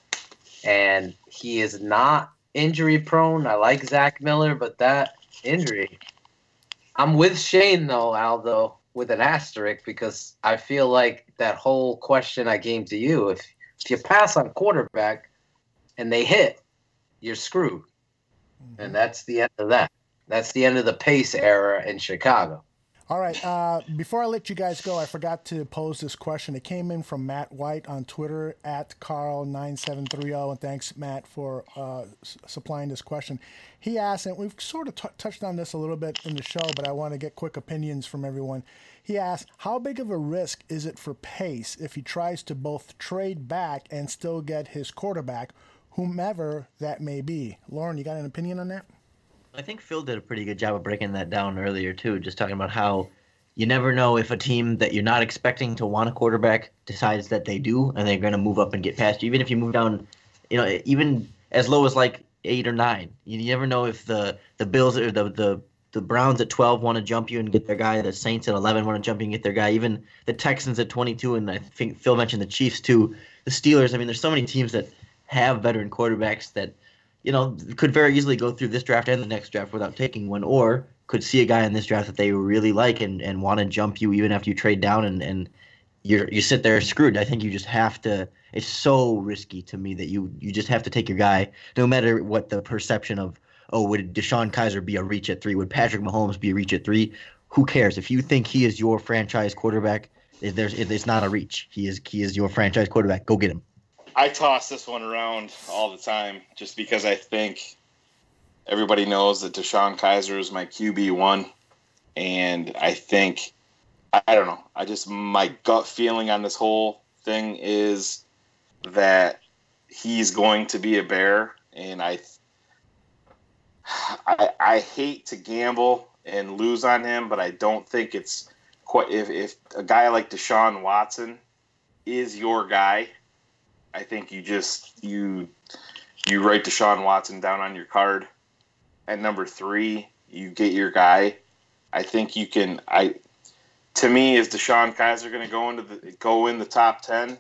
Speaker 1: and he is not injury prone. I like Zach Miller, but that injury. I'm with Shane though, Aldo, with an asterisk, because I feel like that whole question I came to you, if if you pass on quarterback and they hit, you're screwed. And that's the end of that. That's the end of the Pace era in Chicago.
Speaker 2: All right. Uh, before I let you guys go, I forgot to pose this question. It came in from Matt White on Twitter at Carl nine seven three zero, and thanks, Matt, for uh, s- supplying this question. He asked, and we've sort of t- touched on this a little bit in the show, but I want to get quick opinions from everyone. He asked, how big of a risk is it for Pace if he tries to both trade back and still get his quarterback, whomever that may be? Lauren, you got an opinion on that?
Speaker 4: I think Phil did a pretty good job of breaking that down earlier too, just talking about how you never know if a team that you're not expecting to want a quarterback decides that they do, and they're going to move up and get past you. Even if you move down, you know, even as low as like eight or nine, you never know if the the Bills or the the the Browns at twelve want to jump you and get their guy. The Saints at eleven want to jump you and get their guy. Even the Texans at twenty-two, and I think Phil mentioned the Chiefs too. The Steelers. I mean, there's so many teams that have veteran quarterbacks that, you know, could very easily go through this draft and the next draft without taking one, or could see a guy in this draft that they really like and, and want to jump you even after you trade down and, and you you sit there screwed. I think you just have to. It's so risky to me that you you just have to take your guy, no matter what the perception of, oh, would DeShone Kizer be a reach at three? Would Patrick Mahomes be a reach at three? Who cares? If you think he is your franchise quarterback, if there's if it's not a reach. He is he is your franchise quarterback. Go get him.
Speaker 3: I toss this one around all the time just because I think everybody knows that DeShone Kizer is my Q B one, and I think I don't know. I just my gut feeling on this whole thing is that he's going to be a Bear, and I, I, I hate to gamble and lose on him, but I don't think it's quite. If, if a guy like Deshaun Watson is your guy, I think you just you you write Deshaun Watson down on your card. At number three, you get your guy. I think you can. I to me, is DeShone Kizer going to go into the go in the top ten?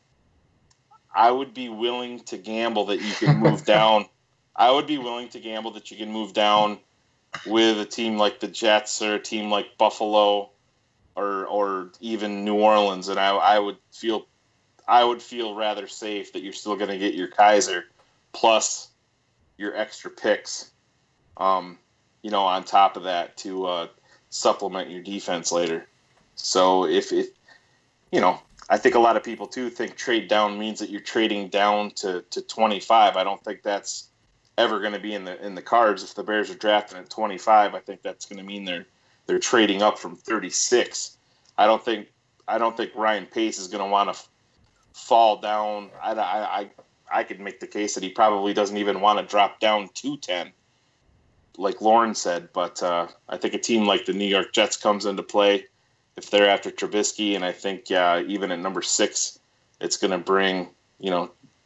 Speaker 3: I would be willing to gamble that you can move down. I would be willing to gamble that you can move down with a team like the Jets or a team like Buffalo or or even New Orleans, and I, I would feel I would feel rather safe that you're still going to get your Kizer plus your extra picks, um, you know, on top of that to uh, supplement your defense later. So if it, you know. I think a lot of people, too, think trade down means that you're trading down to, to twenty-five. I don't think that's ever going to be in the in the cards. If the Bears are drafting at twenty-five, I think that's going to mean they're they're trading up from thirty-six. I don't think I don't think Ryan Pace is going to want to f- fall down. I, I, I, I could make the case that he probably doesn't even want to drop down to ten, like Lauren said. But uh, I think a team like the New York Jets comes into play if they're after Trubisky, and I think uh, even at number six, it's going to bring, you know,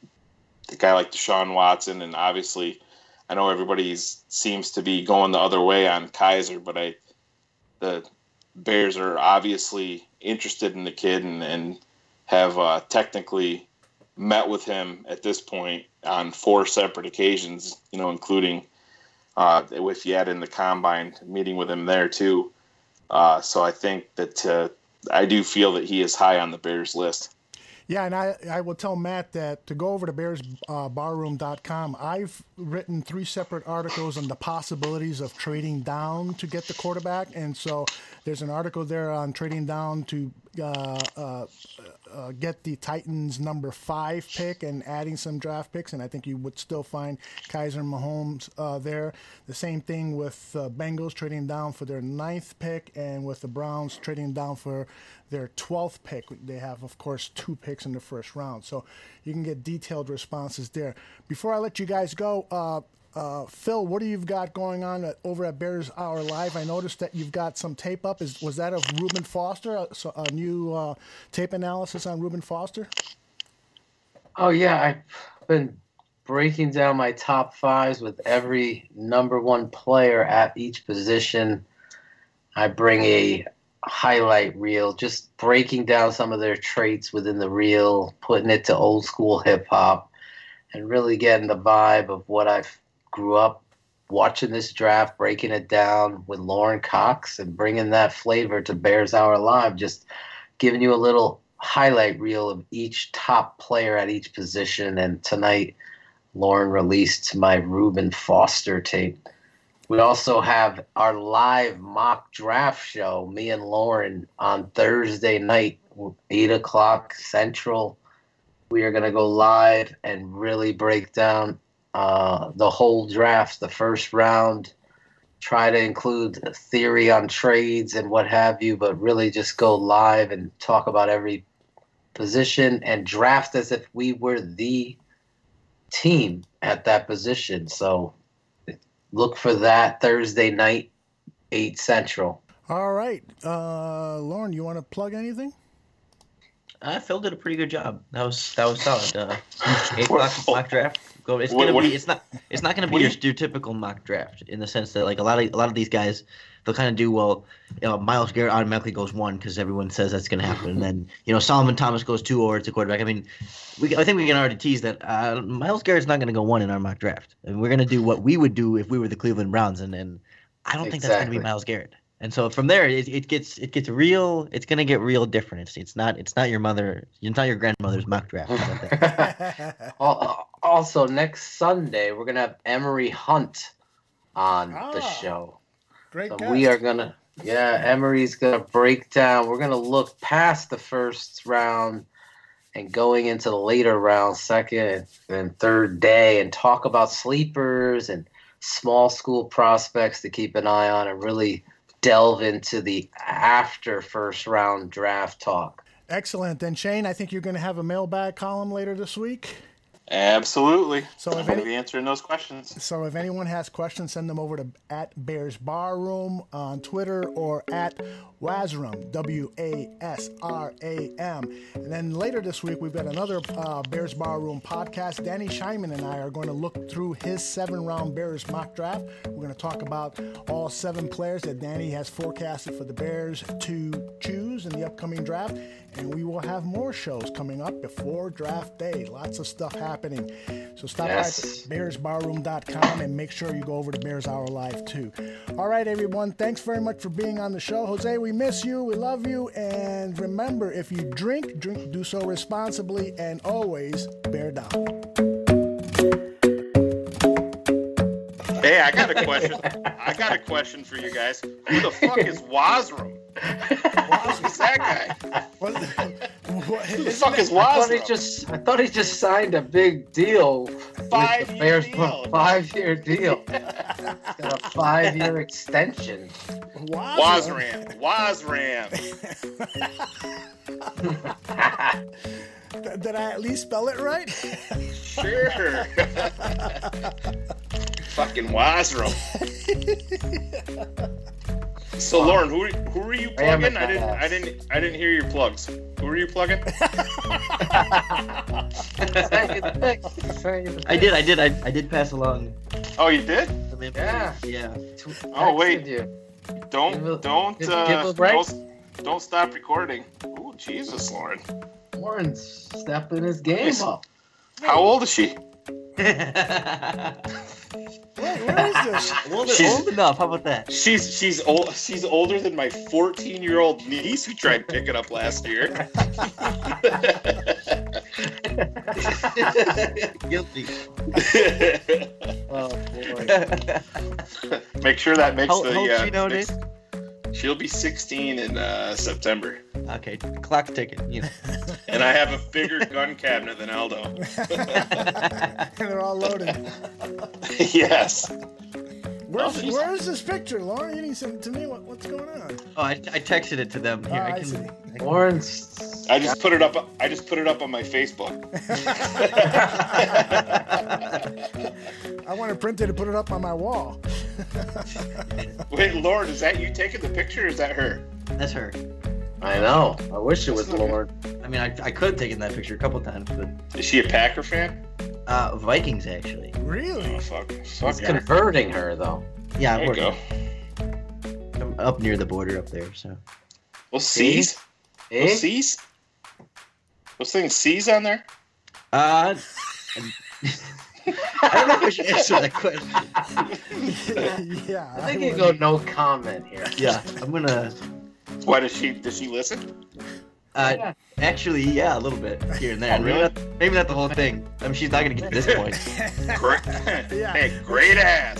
Speaker 3: a guy like Deshaun Watson, and obviously, I know everybody seems to be going the other way on Kizer, but I, the Bears are obviously interested in the kid and, and have uh, technically met with him at this point on four separate occasions, you know, including uh, if you add in the combine, meeting with him there too. Uh, so I think that uh, I do feel that he is high on the Bears list.
Speaker 2: Yeah, and I, I will tell Matt that to go over to bears barroom dot com, I've written three separate articles on the possibilities of trading down to get the quarterback. And so there's an article there on trading down to uh, uh, uh, get the Titans' number five pick and adding some draft picks. And I think you would still find Kizer and Mahomes uh, there. The same thing with uh, Bengals trading down for their ninth pick, and with the Browns trading down for their twelfth pick. They have, of course, two picks in the first round. So you can get detailed responses there. Before I let you guys go, uh, uh, Phil, what do you got going on at, over at Bears Hour Live? I noticed that you've got some tape up. Is Was that of Reuben Foster, a, a new uh, tape analysis on Reuben Foster?
Speaker 1: Oh, yeah. I've been breaking down my top fives with every number one player at each position. I bring a highlight reel, just breaking down some of their traits within the reel, putting it to old school hip hop, and really getting the vibe of what I grew up watching this draft, breaking it down with Lauren Cox and bringing that flavor to Bears Hour Live, just giving you a little highlight reel of each top player at each position. And tonight, Lauren released my Reuben Foster tape. We also have our live mock draft show, me and Lauren, on Thursday night, eight o'clock Central. We are going to go live and really break down uh, the whole draft, the first round, try to include a theory on trades and what have you, but really just go live and talk about every position and draft as if we were the team at that position. So look for that Thursday night, eight Central.
Speaker 2: All right. Uh, Lauren, you want to plug anything?
Speaker 4: Uh, Phil did a pretty good job. That was that was solid. Uh, eight
Speaker 3: What-
Speaker 4: mock, mock draft. Go. It's
Speaker 3: What-
Speaker 4: gonna
Speaker 3: what
Speaker 4: be.
Speaker 3: do you-
Speaker 4: It's not. It's not gonna be
Speaker 3: what do
Speaker 4: your
Speaker 3: you-
Speaker 4: stereotypical mock draft in the sense that like a lot of a lot of these guys, they'll kind of do well. You know, Myles Garrett automatically goes one because everyone says that's gonna happen. And then you know Solomon Thomas goes two or it's a quarterback. I mean, we I think we can already tease that uh, Myles Garrett's not gonna go one in our mock draft. And we're gonna do what we would do if we were the Cleveland Browns, and and I don't think that's gonna be
Speaker 1: Exactly.
Speaker 4: Myles Garrett. And so from there, it, it gets it gets real. It's gonna get real different. It's, it's not it's not your mother. It's not your grandmother's mock draft. I don't think.
Speaker 1: Al- Also, next Sunday we're gonna have Emery Hunt on the
Speaker 2: Ah,
Speaker 1: show.
Speaker 2: Great
Speaker 1: So
Speaker 2: guest.
Speaker 1: we are gonna, yeah, Emery's gonna break down. We're gonna look past the first round and going into the later round, second and third day, and talk about sleepers and small school prospects to keep an eye on, and really delve into the after first round draft talk.
Speaker 2: Excellent. And Shane, I think you're going to have a mailbag column later this week.
Speaker 3: Absolutely.
Speaker 2: So
Speaker 3: I'm
Speaker 2: if
Speaker 3: going
Speaker 2: any-
Speaker 3: to be answering those questions.
Speaker 2: So if anyone has questions, send them over to at Bears Bar Room on Twitter or at Wasram, W A S R A M. And then later this week, we've got another uh, Bears Bar Room podcast. Danny Scheinman and I are going to look through his seven-round Bears mock draft. We're going to talk about all seven players that Danny has forecasted for the Bears to choose in the upcoming draft. And we will have more shows coming up before draft day. Lots of stuff happening. So stop
Speaker 1: Yes.
Speaker 2: by bears bar room dot com and make sure you go over to Bears Hour Live too. All right, everyone. Thanks very much for being on the show. Jose, we miss you. We love you. And remember, if you drink, drink, do so responsibly and always bear down.
Speaker 3: Hey, I got a question. I got a question for you guys. Who the fuck is Wasram? Who's that guy?
Speaker 2: What, what,
Speaker 3: Who the
Speaker 2: isn't
Speaker 3: fuck
Speaker 2: it-
Speaker 3: is
Speaker 1: I thought he
Speaker 3: Wasram?
Speaker 1: just, I thought he just signed a big deal with the
Speaker 3: Five-year
Speaker 1: Bears,
Speaker 3: deal.
Speaker 1: five-year deal. It's got a five-year extension.
Speaker 2: Wasram.
Speaker 3: Wasram. Wasram.
Speaker 2: Th- Did I at least spell it right?
Speaker 3: Sure. Fucking Wasram. So Lauren, who who are you
Speaker 1: I am a
Speaker 3: plugging? I didn't I
Speaker 1: badass.
Speaker 3: didn't I didn't hear your plugs. Who are you plugging?
Speaker 4: I did, I did, I, I did pass along.
Speaker 3: Oh, you did?
Speaker 4: some info.
Speaker 1: Yeah.
Speaker 4: Yeah.
Speaker 3: Oh, wait.
Speaker 1: Texted you.
Speaker 3: Don't
Speaker 1: Give a-
Speaker 3: don't
Speaker 1: give-
Speaker 3: uh,
Speaker 1: give a break.
Speaker 3: don't don't stop recording. Oh Jesus, Lauren.
Speaker 1: Warren's stepping his game
Speaker 3: Yes.
Speaker 1: up.
Speaker 3: How old is she?
Speaker 2: Wait, where is this?
Speaker 4: old,
Speaker 3: She's-
Speaker 4: old enough. How about that?
Speaker 3: She's she's old. She's older than my fourteen-year-old niece who tried picking up last year.
Speaker 4: Guilty.
Speaker 1: Oh boy.
Speaker 3: Make sure that makes
Speaker 4: How,
Speaker 3: the.
Speaker 4: how old
Speaker 3: uh,
Speaker 4: she nowadays?
Speaker 3: makes- she'll be sixteen in uh, September,
Speaker 4: Okay, clock ticking. You know.
Speaker 3: and I have a bigger gun cabinet than Aldo.
Speaker 2: And they're all loaded.
Speaker 3: Yes.
Speaker 2: Where's,
Speaker 3: Oh, she's-
Speaker 2: where is this picture, Lauren? You didn't send it to me. What, what's going on?
Speaker 4: Oh, I, I texted it to them. Here,
Speaker 2: Oh,
Speaker 4: I
Speaker 2: I
Speaker 4: can.
Speaker 2: see.
Speaker 4: I can-
Speaker 1: Warren's.
Speaker 3: I just put it up. I just put it up on my Facebook.
Speaker 2: I want to print it and put it up on my wall.
Speaker 3: Wait, Lauren, is that you taking the picture? Or is that her?
Speaker 4: That's her.
Speaker 1: I know. I wish it was
Speaker 3: That's not
Speaker 1: Lauren.
Speaker 4: I mean, I, I could have taken that picture a couple times, but
Speaker 3: Is she a Packer fan?
Speaker 4: uh, Vikings actually.
Speaker 2: Really?
Speaker 3: Oh fuck!
Speaker 1: He's
Speaker 3: Fuck yeah.
Speaker 1: converting her though.
Speaker 4: Yeah,
Speaker 3: There you go.
Speaker 4: I'm up near the border up there, so.
Speaker 3: Well, C's.
Speaker 1: Eh?
Speaker 3: Those C's. Those things C's on there.
Speaker 4: Uh, I don't know if I should answer that question.
Speaker 2: Yeah.
Speaker 1: I think
Speaker 2: would.
Speaker 1: you go no comment here.
Speaker 4: Yeah, I'm gonna.
Speaker 3: Why does she? Does she listen?
Speaker 4: Uh,
Speaker 1: Yeah.
Speaker 4: actually, yeah, a little bit here and there.
Speaker 3: Oh,
Speaker 4: maybe,
Speaker 3: really?
Speaker 4: not, maybe not the whole thing. I mean, she's not gonna get to this point.
Speaker 3: Great.
Speaker 2: Yeah.
Speaker 3: Hey, great ass.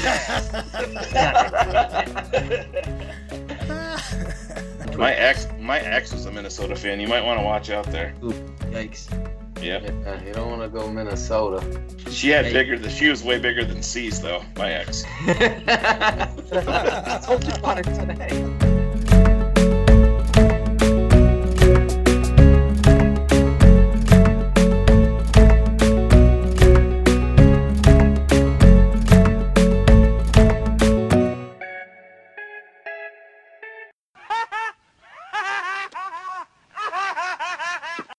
Speaker 3: Great ass. my ex, my ex was a Minnesota fan. You might want to watch out there.
Speaker 4: Ooh, yikes.
Speaker 3: Yeah.
Speaker 1: Yeah, you don't want to go Minnesota.
Speaker 3: She had
Speaker 4: Hey.
Speaker 3: bigger. Than, she was way bigger than C's though. My ex.
Speaker 1: I told you about it today.